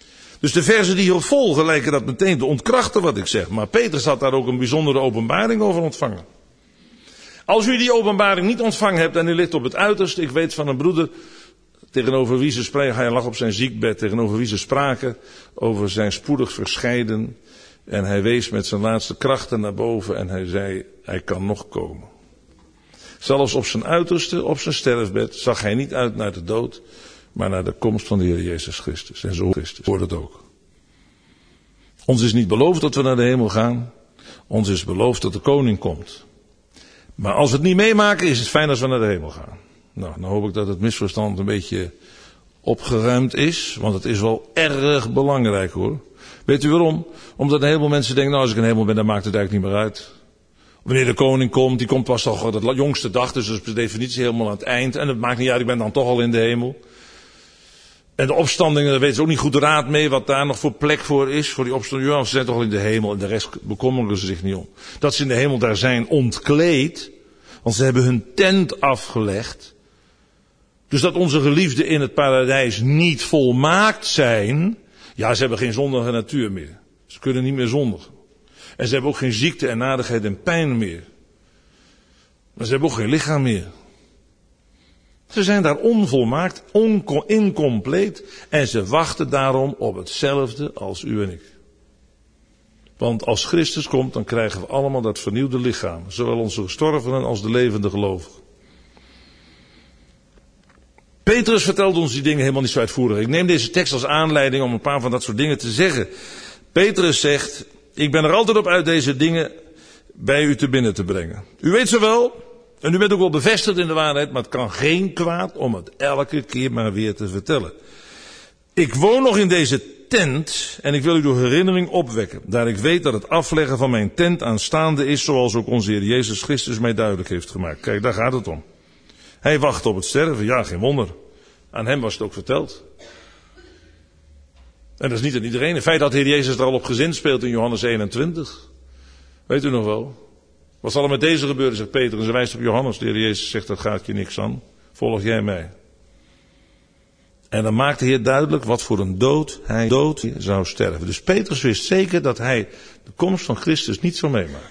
Dus de versen die hierop volgen lijken dat meteen te ontkrachten wat ik zeg. Maar Petrus had daar ook een bijzondere openbaring over ontvangen. Als u die openbaring niet ontvangen hebt en u ligt op het uiterste. Ik weet van een broeder tegenover wie ze spraken. Hij lag op zijn ziekbed tegenover wie ze spraken over zijn spoedig verscheiden. En hij wees met zijn laatste krachten naar boven en hij zei, hij kan nog komen. Zelfs op zijn uiterste, op zijn sterfbed, zag hij niet uit naar de dood, maar naar de komst van de Heer Jezus Christus. En zo hoort het ook. Ons is niet beloofd dat we naar de hemel gaan. Ons is beloofd dat de koning komt. Maar als we het niet meemaken, is het fijn als we naar de hemel gaan. Nou, dan hoop ik dat het misverstand een beetje opgeruimd is, want het is wel erg belangrijk hoor. Weet u waarom? Omdat een heleboel mensen denken, nou als ik in de hemel ben, dan maakt het eigenlijk niet meer uit. Wanneer de koning komt, die komt pas toch de jongste dag, dus dat is per definitie helemaal aan het eind. En het maakt niet uit, ik ben dan toch al in de hemel. En de opstandingen, daar weten ze ook niet goed raad mee, wat daar nog voor plek voor is, voor die opstandingen. Ja, ze zijn toch al in de hemel en de rest bekommeren ze zich niet om. Dat ze in de hemel daar zijn ontkleed, want ze hebben hun tent afgelegd. Dus dat onze geliefden in het paradijs niet volmaakt zijn. Ja, ze hebben geen zondige natuur meer. Ze kunnen niet meer zondigen. En ze hebben ook geen ziekte en nadigheid en pijn meer. Maar ze hebben ook geen lichaam meer. Ze zijn daar onvolmaakt, incompleet. En ze wachten daarom op hetzelfde als u en ik. Want als Christus komt, dan krijgen we allemaal dat vernieuwde lichaam. Zowel onze gestorvenen als de levende gelovigen. Petrus vertelt ons die dingen helemaal niet zo uitvoerig. Ik neem deze tekst als aanleiding om een paar van dat soort dingen te zeggen. Petrus zegt, ik ben er altijd op uit deze dingen bij u te binnen te brengen. U weet ze wel, en u bent ook wel bevestigd in de waarheid, maar het kan geen kwaad om het elke keer maar weer te vertellen. Ik woon nog in deze tent en ik wil u door herinnering opwekken, daar ik weet dat het afleggen van mijn tent aanstaande is, zoals ook onze Heer Jezus Christus mij duidelijk heeft gemaakt. Kijk, daar gaat het om. Hij wacht op het sterven, ja, geen wonder. Aan hem was het ook verteld. En dat is niet aan iedereen. In feite had de Heer Jezus er al op gezinspeeld in Johannes 21. Weet u nog wel? Wat zal er met deze gebeuren, zegt Peter. En ze wijst op Johannes. De Heer Jezus zegt, dat gaat je niks aan. Volg jij mij. En dan maakt de Heer duidelijk wat voor een dood hij zou sterven. Dus Petrus wist zeker dat hij de komst van Christus niet zou meemaken.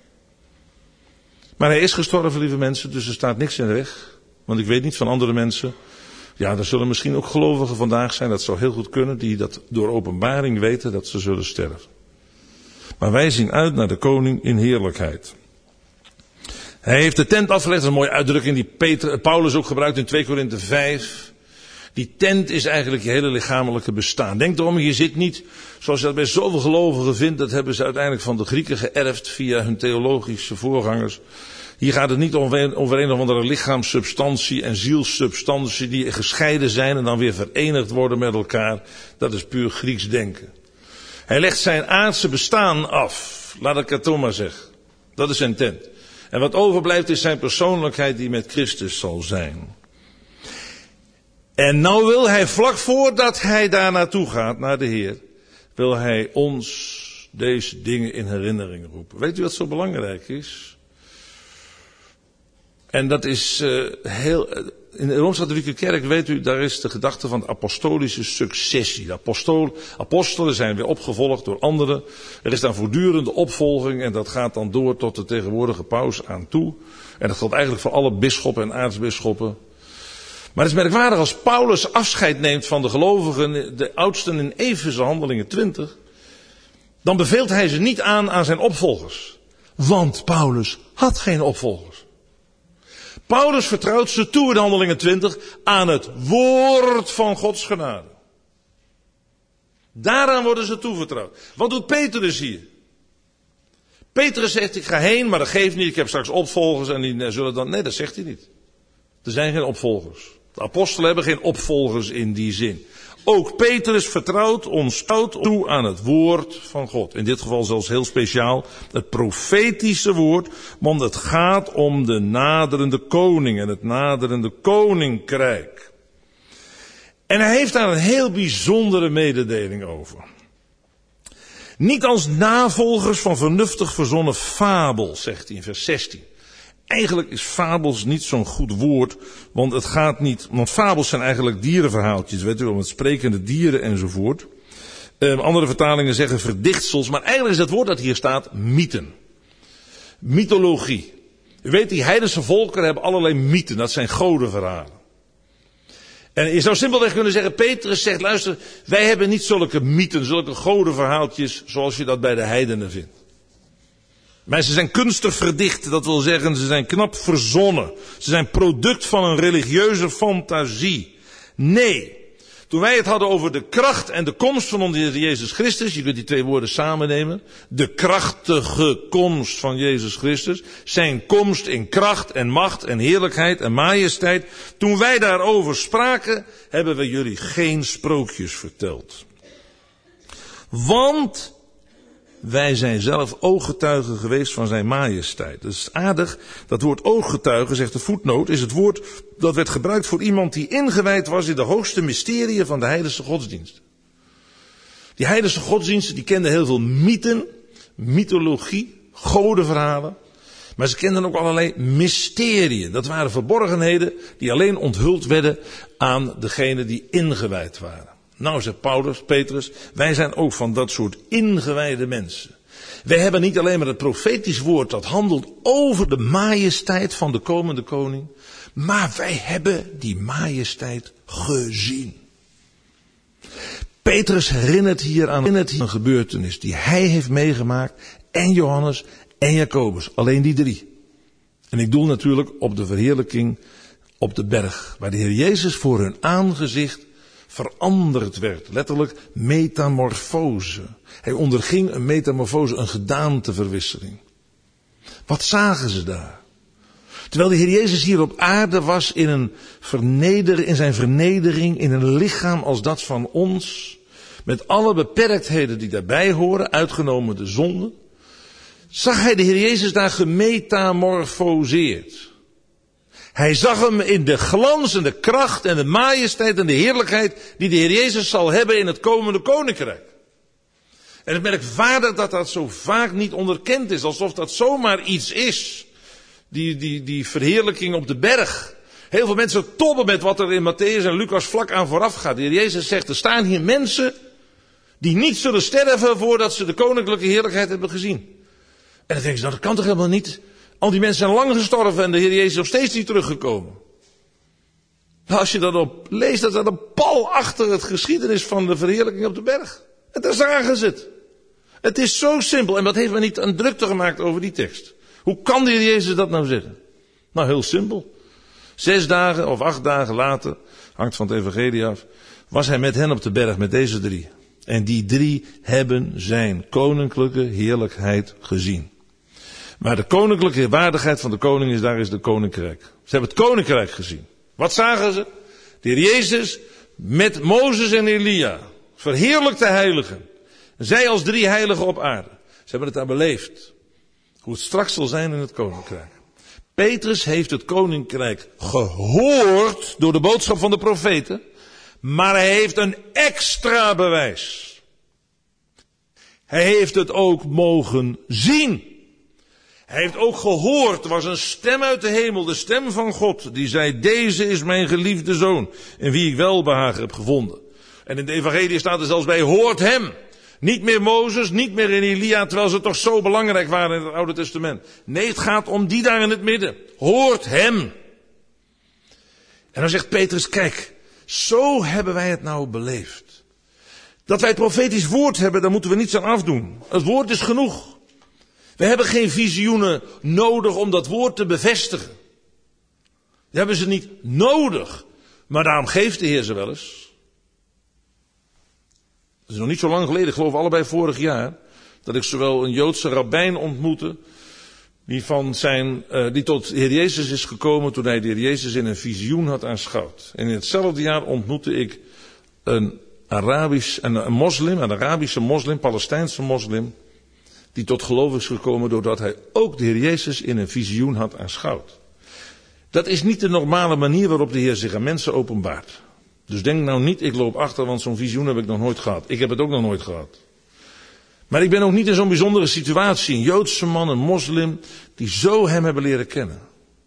Maar hij is gestorven, lieve mensen, dus er staat niks in de weg. Want ik weet niet van andere mensen. Ja, er zullen misschien ook gelovigen vandaag zijn, dat zou heel goed kunnen, die dat door openbaring weten dat ze zullen sterven. Maar wij zien uit naar de koning in heerlijkheid. Hij heeft de tent afgelegd, dat is een mooie uitdrukking die Paulus ook gebruikt in 2 Korinthe 5. Die tent is eigenlijk je hele lichamelijke bestaan. Denk erom, je zit niet, zoals je dat bij zoveel gelovigen vindt, dat hebben ze uiteindelijk van de Grieken geërfd via hun theologische voorgangers. Hier gaat het niet over een of andere lichaamssubstantie en zielssubstantie die gescheiden zijn en dan weer verenigd worden met elkaar. Dat is puur Grieks denken. Hij legt zijn aardse bestaan af. Laat ik het toch maar zeggen. Dat is zijn tent. En wat overblijft is zijn persoonlijkheid die met Christus zal zijn. En nou wil hij vlak voordat hij daar naartoe gaat, naar de Heer, wil hij ons deze dingen in herinnering roepen. Weet u wat zo belangrijk is? En dat is in de Rooms-Katholieke Kerk, weet u, daar is de gedachte van de apostolische successie. De apostelen zijn weer opgevolgd door anderen. Er is dan voortdurende opvolging en dat gaat dan door tot de tegenwoordige paus aan toe. En dat geldt eigenlijk voor alle bisschoppen en aartsbisschoppen. Maar het is merkwaardig als Paulus afscheid neemt van de gelovigen, de oudsten in Efeze, Handelingen 20. Dan beveelt hij ze niet aan zijn opvolgers. Want Paulus had geen opvolgers. Paulus vertrouwt ze toe in Handelingen 20 aan het woord van Gods genade. Daaraan worden ze toevertrouwd. Wat doet Petrus hier? Petrus zegt, ik ga heen, maar dat geeft niet. Ik heb straks opvolgers en die zullen dan... Nee, dat zegt hij niet. Er zijn geen opvolgers. De apostelen hebben geen opvolgers in die zin. Ook Petrus vertrouwt ons toe aan het woord van God. In dit geval zelfs heel speciaal het profetische woord. Want het gaat om de naderende koning en het naderende koninkrijk. En hij heeft daar een heel bijzondere mededeling over. Niet als navolgers van vernuftig verzonnen fabels, zegt hij in vers 16. Eigenlijk is fabels niet zo'n goed woord, want het gaat niet, want fabels zijn eigenlijk dierenverhaaltjes, weet u wel, met sprekende dieren enzovoort. Andere vertalingen zeggen verdichtsels, maar eigenlijk is het woord dat hier staat mythen. Mythologie. U weet, die heidense volkeren hebben allerlei mythen, dat zijn godenverhalen. En je zou simpelweg kunnen zeggen, Petrus zegt, luister, wij hebben niet zulke mythen, zulke godenverhaaltjes zoals je dat bij de heidenen vindt. Maar ze zijn kunstig verdicht, dat wil zeggen, ze zijn knap verzonnen. Ze zijn product van een religieuze fantasie. Nee, toen wij het hadden over de kracht en de komst van onze Heer Jezus Christus, je kunt die twee woorden samennemen, de krachtige komst van Jezus Christus, zijn komst in kracht en macht en heerlijkheid en majesteit. Toen wij daarover spraken, hebben we jullie geen sprookjes verteld. Want wij zijn zelf ooggetuigen geweest van zijn majesteit. Dat is aardig. Dat woord ooggetuigen, zegt de voetnoot, is het woord dat werd gebruikt voor iemand die ingewijd was in de hoogste mysterieën van de heidense godsdienst. Die heidense godsdiensten die kenden heel veel mythen, mythologie, godenverhalen. Maar ze kenden ook allerlei mysteriën. Dat waren verborgenheden die alleen onthuld werden aan degenen die ingewijd waren. Nou, zegt Petrus, wij zijn ook van dat soort ingewijde mensen. Wij hebben niet alleen maar het profetisch woord dat handelt over de majesteit van de komende koning, maar wij hebben die majesteit gezien. Petrus herinnert hier aan een gebeurtenis die hij heeft meegemaakt, en Johannes en Jacobus, alleen die drie. En ik doel natuurlijk op de verheerlijking op de berg, waar de Heer Jezus voor hun aangezicht veranderd werd. Letterlijk metamorfose. Hij onderging een metamorfose, een gedaanteverwisseling. Wat zagen ze daar? Terwijl de Heer Jezus hier op aarde was in zijn vernedering, in een lichaam als dat van ons, met alle beperktheden die daarbij horen, uitgenomen de zonde, zag hij de Heer Jezus daar gemetamorfoseerd. Hij zag hem in de glans en de kracht en de majesteit en de heerlijkheid die de Heer Jezus zal hebben in het komende koninkrijk. En het merkwaardig dat dat zo vaak niet onderkend is, alsof dat zomaar iets is. Die verheerlijking op de berg. Heel veel mensen tobben met wat er in Matthäus en Lucas vlak aan vooraf gaat. De Heer Jezus zegt, er staan hier mensen die niet zullen sterven voordat ze de koninklijke heerlijkheid hebben gezien. En dan denken ze, nou dat kan toch helemaal niet? Al die mensen zijn lang gestorven en de Heer Jezus is nog steeds niet teruggekomen. Nou, als je dat op leest, dat staat een pal achter het geschiedenis van de verheerlijking op de berg. En daar zagen ze het. Het is zo simpel. En wat heeft men niet een drukte gemaakt over die tekst? Hoe kan de Heer Jezus dat nou zeggen? Nou, heel simpel. 6 dagen of 8 dagen later, hangt van het evangelie af, was hij met hen op de berg, met deze 3. En die 3 hebben zijn koninklijke heerlijkheid gezien. Waar de koninklijke waardigheid van de koning is, daar is de koninkrijk. Ze hebben het koninkrijk gezien. Wat zagen ze? De Heer Jezus met Mozes en Elia. Verheerlijkte heiligen. Zij als 3 heiligen op aarde. Ze hebben het daar beleefd. Hoe het straks zal zijn in het koninkrijk. Petrus heeft het koninkrijk gehoord door de boodschap van de profeten. Maar hij heeft een extra bewijs. Hij heeft het ook mogen zien. Hij heeft ook gehoord, er was een stem uit de hemel, de stem van God, die zei, deze is mijn geliefde zoon, in wie ik welbehagen heb gevonden. En in de evangelie staat er zelfs bij, hoort hem. Niet meer Mozes, niet meer in Elia, terwijl ze toch zo belangrijk waren in het Oude Testament. Nee, het gaat om die daar in het midden. Hoort hem. En dan zegt Petrus, kijk, zo hebben wij het nou beleefd. Dat wij het profetisch woord hebben, daar moeten we niets aan afdoen. Het woord is genoeg. We hebben geen visioenen nodig om dat woord te bevestigen. Die hebben ze niet nodig. Maar daarom geeft de Heer ze wel eens. Het is nog niet zo lang geleden, ik geloof allebei vorig jaar, dat ik zowel een Joodse rabbijn ontmoette, die tot de Heer Jezus is gekomen toen hij de Heer Jezus in een visioen had aanschouwd. En in hetzelfde jaar ontmoette ik een Arabische moslim, Palestijnse moslim, die tot geloof is gekomen doordat hij ook de Heer Jezus in een visioen had aanschouwd. Dat is niet de normale manier waarop de Heer zich aan mensen openbaart. Dus denk nou niet, ik loop achter, want zo'n visioen heb ik nog nooit gehad. Ik heb het ook nog nooit gehad. Maar ik ben ook niet in zo'n bijzondere situatie. Een Joodse man, een moslim, die zo hem hebben leren kennen.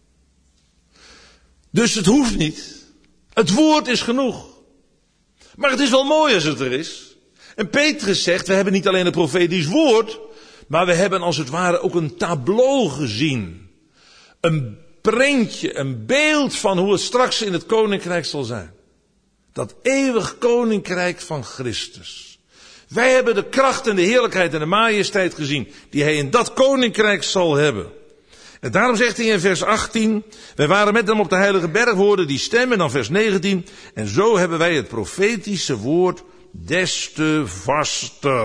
Dus het hoeft niet. Het woord is genoeg. Maar het is wel mooi als het er is. En Petrus zegt, we hebben niet alleen een profetisch woord, maar we hebben als het ware ook een tableau gezien. Een prentje, een beeld van hoe het straks in het koninkrijk zal zijn. Dat eeuwig koninkrijk van Christus. Wij hebben de kracht en de heerlijkheid en de majesteit gezien die hij in dat koninkrijk zal hebben. En daarom zegt hij in vers 18, wij waren met hem op de heilige berg, hoorden die stem, en dan vers 19, en zo hebben wij het profetische woord des te vaster.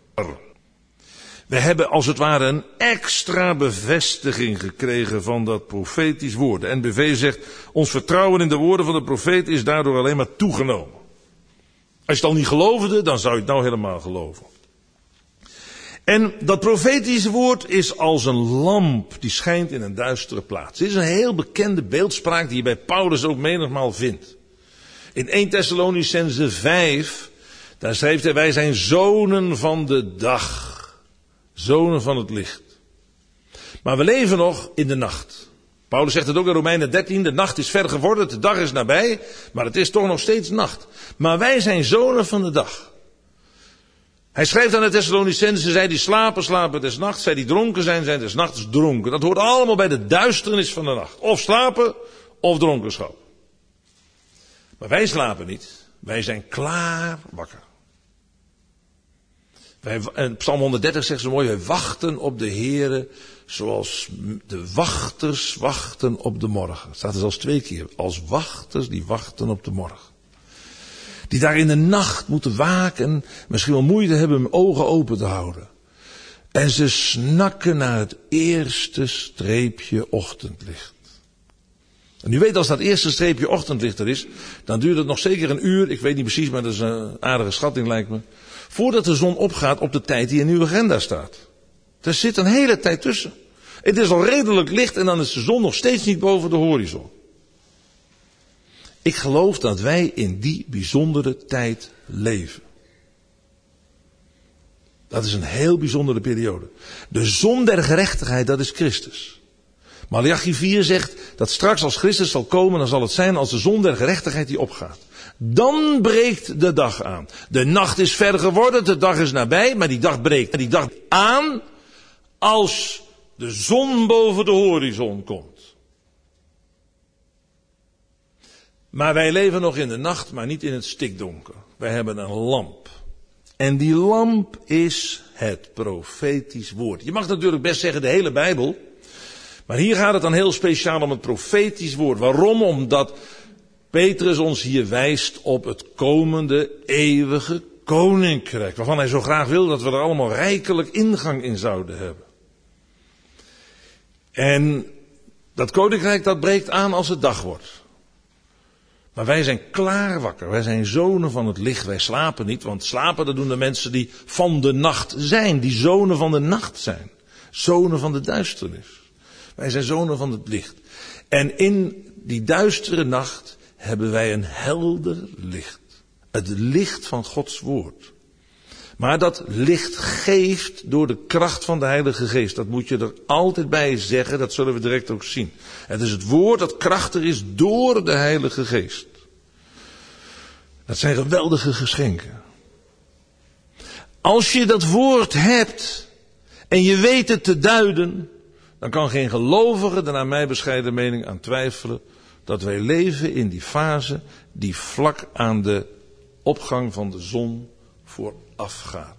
We hebben als het ware een extra bevestiging gekregen van dat profetisch woord. De NBV zegt, ons vertrouwen in de woorden van de profeet is daardoor alleen maar toegenomen. Als je het al niet geloofde, dan zou je het nou helemaal geloven. En dat profetische woord is als een lamp die schijnt in een duistere plaats. Dit is een heel bekende beeldspraak die je bij Paulus ook menigmaal vindt. In 1 Thessalonicenzen 5, daar schrijft hij, wij zijn zonen van de dag. Zonen van het licht. Maar we leven nog in de nacht. Paulus zegt het ook in Romeinen 13, de nacht is ver geworden, de dag is nabij, maar het is toch nog steeds nacht. Maar wij zijn zonen van de dag. Hij schrijft aan de Thessalonicenzen, zij die slapen, slapen des nachts, zij die dronken zijn, zijn des nachts dronken. Dat hoort allemaal bij de duisternis van de nacht. Of slapen, of dronkenschap. Maar wij slapen niet, wij zijn klaar wakker. En Psalm 130 zegt zo mooi, wij wachten op de Heere zoals de wachters wachten op de morgen. Het staat er zelfs 2 keer, als wachters die wachten op de morgen. Die daar in de nacht moeten waken, misschien wel moeite hebben om ogen open te houden. En ze snakken naar het eerste streepje ochtendlicht. En u weet, als dat eerste streepje ochtendlicht er is, dan duurt het nog zeker een uur, ik weet niet precies, maar dat is een aardige schatting lijkt me, voordat de zon opgaat op de tijd die in uw agenda staat. Er zit een hele tijd tussen. Het is al redelijk licht en dan is de zon nog steeds niet boven de horizon. Ik geloof dat wij in die bijzondere tijd leven. Dat is een heel bijzondere periode. De zon der gerechtigheid, dat is Christus. Maleachi 4 zegt dat straks als Christus zal komen, dan zal het zijn als de zon der gerechtigheid die opgaat. Dan breekt de dag aan. De nacht is ver geworden, de dag is nabij, maar die dag breekt. Die dag aan als de zon boven de horizon komt. Maar wij leven nog in de nacht, maar niet in het stikdonker. Wij hebben een lamp. En die lamp is het profetisch woord. Je mag natuurlijk best zeggen de hele Bijbel. Maar hier gaat het dan heel speciaal om het profetisch woord. Waarom? Omdat Petrus ons hier wijst op het komende eeuwige koninkrijk. Waarvan hij zo graag wil dat we er allemaal rijkelijk ingang in zouden hebben. En dat koninkrijk dat breekt aan als het dag wordt. Maar wij zijn klaar wakker. Wij zijn zonen van het licht. Wij slapen niet. Want slapen dat doen de mensen die van de nacht zijn. Die zonen van de nacht zijn. Zonen van de duisternis. Wij zijn zonen van het licht. En in die duistere nacht hebben wij een helder licht. Het licht van Gods woord. Maar dat licht geeft door de kracht van de Heilige Geest. Dat moet je er altijd bij zeggen. Dat zullen we direct ook zien. Het is het woord dat krachtig is door de Heilige Geest. Dat zijn geweldige geschenken. Als je dat woord hebt en je weet het te duiden, dan kan geen gelovige er naar mijn bescheiden mening aan twijfelen dat wij leven in die fase die vlak aan de opgang van de zon voorafgaat.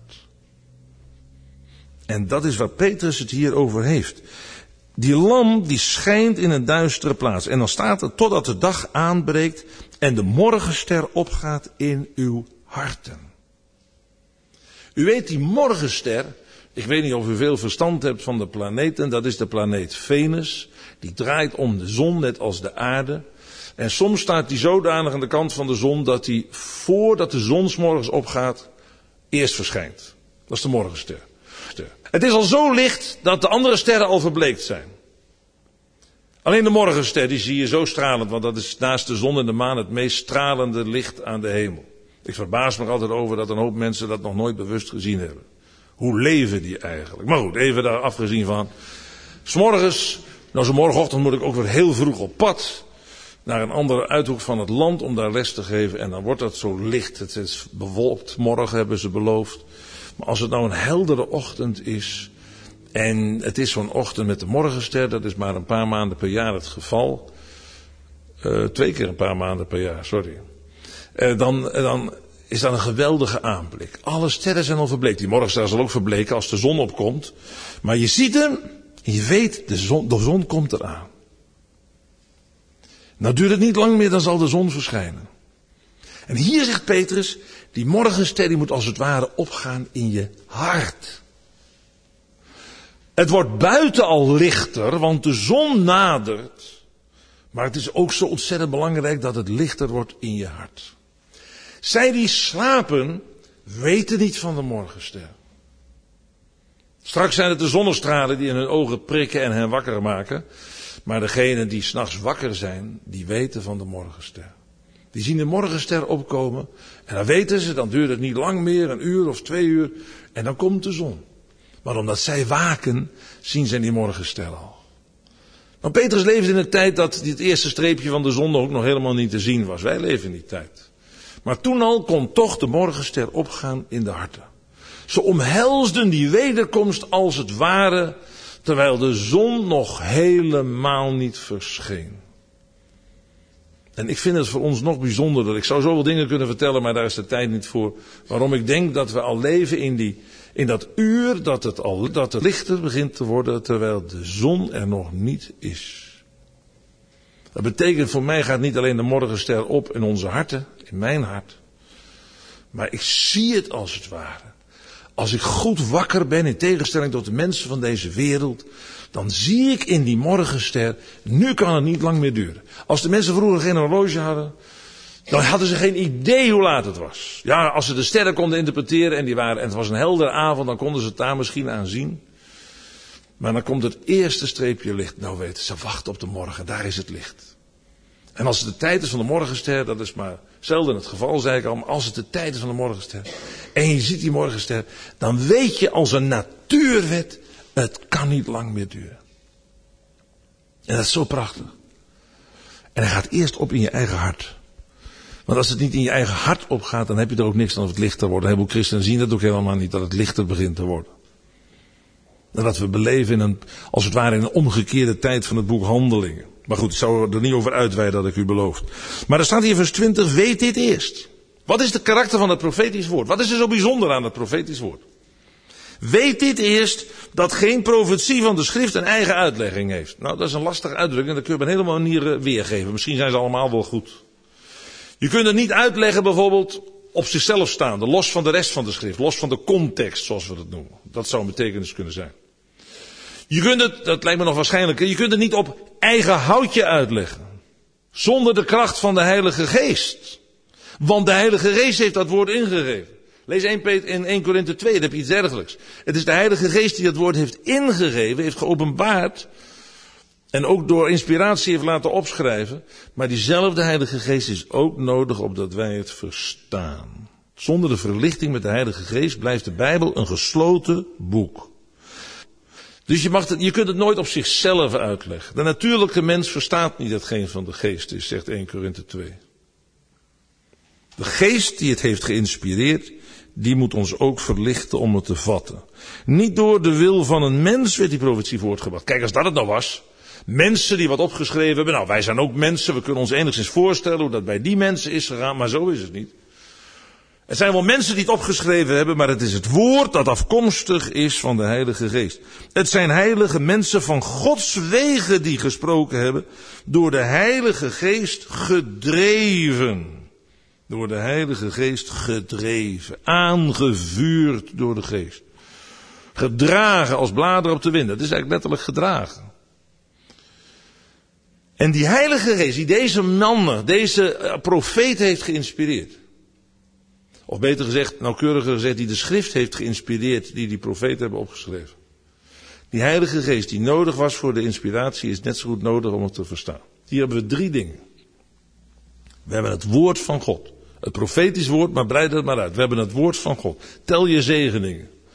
En dat is waar Petrus het hier over heeft. Die lamp die schijnt in een duistere plaats. En dan staat er totdat de dag aanbreekt en de morgenster opgaat in uw harten. U weet die morgenster, ik weet niet of u veel verstand hebt van de planeten, dat is de planeet Venus. Die draait om de zon net als de aarde. En soms staat die zodanig aan de kant van de zon dat die voordat de zon 's morgens opgaat eerst verschijnt. Dat is de morgenster. Het is al zo licht dat de andere sterren al verbleekt zijn. Alleen de morgenster die zie je zo stralend, want dat is naast de zon en de maan het meest stralende licht aan de hemel. Ik verbaas me altijd over dat een hoop mensen dat nog nooit bewust gezien hebben. Hoe leven die eigenlijk? Maar goed, even daar afgezien van. 's Morgens, nou zo'n morgenochtend moet ik ook weer heel vroeg op pad. naar een andere uithoek van het land om daar les te geven. En dan wordt dat zo licht. Het is bewolkt. Morgen hebben ze beloofd. Maar als het nou een heldere ochtend is. En het is zo'n ochtend met de morgenster. Dat is maar een paar maanden per jaar het geval. 2 keer een paar maanden per jaar, sorry. Dan is dat een geweldige aanblik. Alle sterren zijn al verbleekt. Die morgenster zal ook verbleken als de zon opkomt. Maar je ziet hem. En je weet, de zon komt eraan. Nou duurt het niet lang meer, dan zal de zon verschijnen. En hier zegt Petrus, die morgenster die moet als het ware opgaan in je hart. Het wordt buiten al lichter, want de zon nadert. Maar het is ook zo ontzettend belangrijk dat het lichter wordt in je hart. Zij die slapen, weten niet van de morgenster. Straks zijn het de zonnestralen die in hun ogen prikken en hen wakker maken. Maar degenen die 's nachts wakker zijn, die weten van de morgenster. Die zien de morgenster opkomen. En dan weten ze, dan duurt het niet lang meer, 1 uur of 2 uur. En dan komt de zon. Maar omdat zij waken, zien zij die morgenster al. Maar Petrus leefde in een tijd dat dit eerste streepje van de zon ook nog helemaal niet te zien was. Wij leven in die tijd. Maar toen al kon toch de morgenster opgaan in de harten. Ze omhelsden die wederkomst als het ware, terwijl de zon nog helemaal niet verscheen. En ik vind het voor ons nog bijzonderder. Ik zou zoveel dingen kunnen vertellen, maar daar is de tijd niet voor. Waarom ik denk dat we al leven in dat uur dat het lichter begint te worden, terwijl de zon er nog niet is. Dat betekent voor mij gaat niet alleen de morgenster op in onze harten, in mijn hart. Maar ik zie het als het ware. Als ik goed wakker ben, in tegenstelling tot de mensen van deze wereld, dan zie ik in die morgenster, nu kan het niet lang meer duren. Als de mensen vroeger geen horloge hadden, dan hadden ze geen idee hoe laat het was. Ja, als ze de sterren konden interpreteren en het was een heldere avond, dan konden ze het daar misschien aan zien. Maar dan komt het eerste streepje licht. Nou weten ze, wachten op de morgen, daar is het licht. En als het de tijd is van de morgenster, dat is maar zelden het geval, zei ik al, maar als het de tijd is van de morgenster, en je ziet die morgenster, dan weet je als een natuurwet, het kan niet lang meer duren. En dat is zo prachtig. En hij gaat eerst op in je eigen hart. Want als het niet in je eigen hart opgaat, dan heb je er ook niks aan of het lichter wordt. Een heleboel christenen zien dat ook helemaal niet, dat het lichter begint te worden. En dat we beleven als het ware in een omgekeerde tijd van het boek Handelingen. Maar goed, ik zou er niet over uitweiden, dat ik u beloof. Maar er staat hier vers 20, weet dit eerst. Wat is de karakter van het profetisch woord? Wat is er zo bijzonder aan het profetisch woord? Weet dit eerst, dat geen profetie van de schrift een eigen uitlegging heeft. Nou, dat is een lastige uitdrukking, dat kun je op een heleboel manieren weergeven. Misschien zijn ze allemaal wel goed. Je kunt het niet uitleggen bijvoorbeeld op zichzelf staande, los van de rest van de schrift, los van de context, zoals we dat noemen. Dat zou een betekenis kunnen zijn. Je kunt het, dat lijkt me nog waarschijnlijker, je kunt het niet op eigen houtje uitleggen. Zonder de kracht van de Heilige Geest. Want de Heilige Geest heeft dat woord ingegeven. Lees 1 Korinthe 2, daar heb je iets dergelijks. Het is de Heilige Geest die dat woord heeft ingegeven, heeft geopenbaard. En ook door inspiratie heeft laten opschrijven. Maar diezelfde Heilige Geest is ook nodig opdat wij het verstaan. Zonder de verlichting met de Heilige Geest blijft de Bijbel een gesloten boek. Dus je kunt het nooit op zichzelf uitleggen. De natuurlijke mens verstaat niet hetgeen van de Geest is, zegt 1 Korinthe 2. De Geest die het heeft geïnspireerd, die moet ons ook verlichten om het te vatten. Niet door de wil van een mens werd die profetie voortgebracht. Kijk, als dat het nou was. Mensen die wat opgeschreven hebben. Nou, wij zijn ook mensen. We kunnen ons enigszins voorstellen hoe dat bij die mensen is gegaan. Maar zo is het niet. Het zijn wel mensen die het opgeschreven hebben. Maar het is het woord dat afkomstig is van de Heilige Geest. Het zijn heilige mensen van Gods wegen die gesproken hebben. Door de Heilige Geest gedreven. Door de Heilige Geest gedreven. Aangevuurd door de Geest. Gedragen als bladeren op de wind. Dat is eigenlijk letterlijk gedragen. En die Heilige Geest die deze mannen, deze profeet heeft geïnspireerd. Of beter gezegd, nauwkeuriger gezegd, die de schrift heeft geïnspireerd die profeet hebben opgeschreven. Die Heilige Geest die nodig was voor de inspiratie is net zo goed nodig om het te verstaan. Hier hebben we 3 dingen. We hebben het woord van God. Het profetisch woord, maar breid het maar uit. We hebben het woord van God. Tel je zegeningen.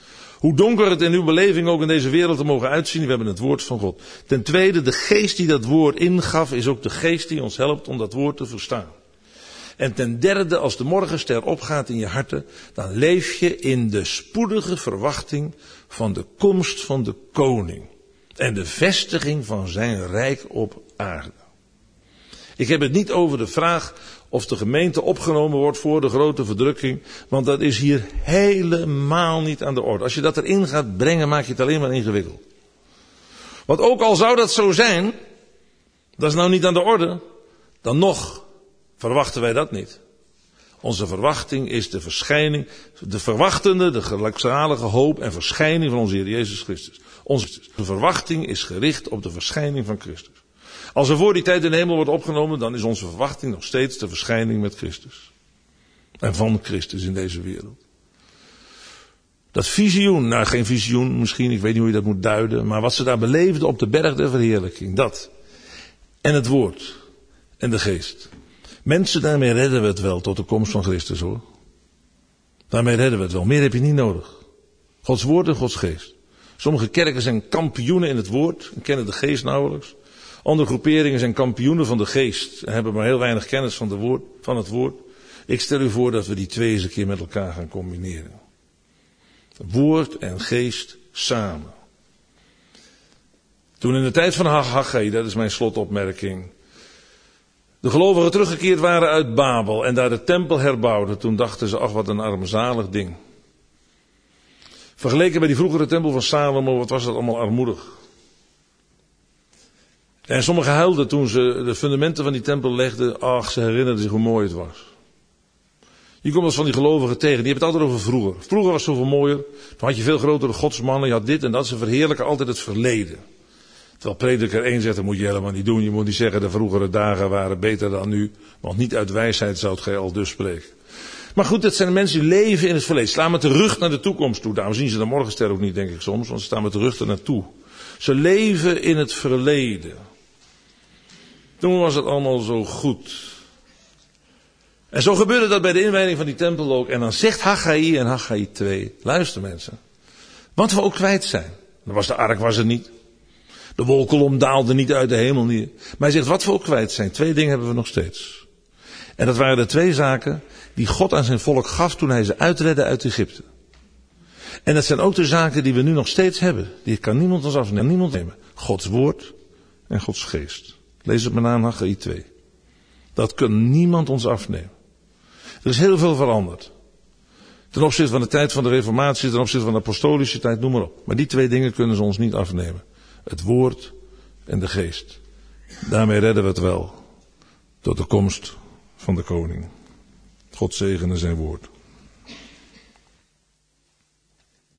Hoe donker het in uw beleving ook in deze wereld te mogen uitzien, we hebben het woord van God. Ten tweede, de geest die dat woord ingaf, is ook de geest die ons helpt om dat woord te verstaan. En ten derde, als de morgenster opgaat in je harten, dan leef je in de spoedige verwachting van de komst van de koning. En de vestiging van zijn rijk op aarde. Ik heb het niet over de vraag of de gemeente opgenomen wordt voor de grote verdrukking. Want dat is hier helemaal niet aan de orde. Als je dat erin gaat brengen, maak je het alleen maar ingewikkeld. Want ook al zou dat zo zijn, dat is nou niet aan de orde. Dan nog verwachten wij dat niet. Onze verwachting is de verschijning, de verwachtende, de gelukzalige hoop en verschijning van onze Heer Jezus Christus. Onze verwachting is gericht op de verschijning van Christus. Als er voor die tijd in de hemel wordt opgenomen, dan is onze verwachting nog steeds de verschijning met Christus. En van Christus in deze wereld. Dat visioen, nou geen visioen misschien, ik weet niet hoe je dat moet duiden, maar wat ze daar beleefden op de berg der verheerlijking, dat. En het woord. En de geest. Mensen, daarmee redden we het wel tot de komst van Christus hoor. Daarmee redden we het wel. Meer heb je niet nodig. Gods woord en Gods geest. Sommige kerken zijn kampioenen in het woord en kennen de geest nauwelijks. Andere groeperingen zijn kampioenen van de geest en hebben maar heel weinig kennis van het woord. Ik stel u voor dat we die twee eens een keer met elkaar gaan combineren. Woord en geest samen. Toen in de tijd van Haggai, dat is mijn slotopmerking, de gelovigen teruggekeerd waren uit Babel en daar de tempel herbouwden, toen dachten ze, ach wat een armzalig ding. Vergeleken bij die vroegere tempel van Salomo, wat was dat allemaal armoedig. En sommigen huilden toen ze de fundamenten van die tempel legden, ach ze herinnerden zich hoe mooi het was. Je komt als van die gelovigen tegen, die hebben het altijd over vroeger. Vroeger was het zoveel mooier, toen had je veel grotere godsmannen, je had dit en dat, ze verheerlijken altijd het verleden. Terwijl prediker 1 zegt, dat moet je helemaal niet doen. Je moet niet zeggen, de vroegere dagen waren beter dan nu. Want niet uit wijsheid zou gij al dus spreken. Maar goed, dat zijn de mensen die leven in het verleden. Slaan met de rug naar de toekomst toe. Daarom zien ze de morgenster ook niet, denk ik soms. Want ze staan met de rug er naartoe. Ze leven in het verleden. Toen was het allemaal zo goed. En zo gebeurde dat bij de inwijding van die tempel ook. En dan zegt Haggai en Haggai 2. Luister mensen. Wat we ook kwijt zijn. De ark was er niet. De wolkolom daalde niet uit de hemel neer. Maar hij zegt, wat we ook kwijt zijn, 2 dingen hebben we nog steeds. En dat waren de 2 zaken die God aan zijn volk gaf toen hij ze uitredde uit Egypte. En dat zijn ook de zaken die we nu nog steeds hebben. Die kan niemand ons afnemen. Niemand nemen. Gods woord en Gods geest. Lees het maar na in Haggai 2. Dat kan niemand ons afnemen. Er is heel veel veranderd. Ten opzichte van de tijd van de Reformatie, ten opzichte van de apostolische tijd, noem maar op. Maar die 2 dingen kunnen ze ons niet afnemen. Het woord en de geest. Daarmee redden we het wel. Tot de komst van de koning. God zegene zijn woord.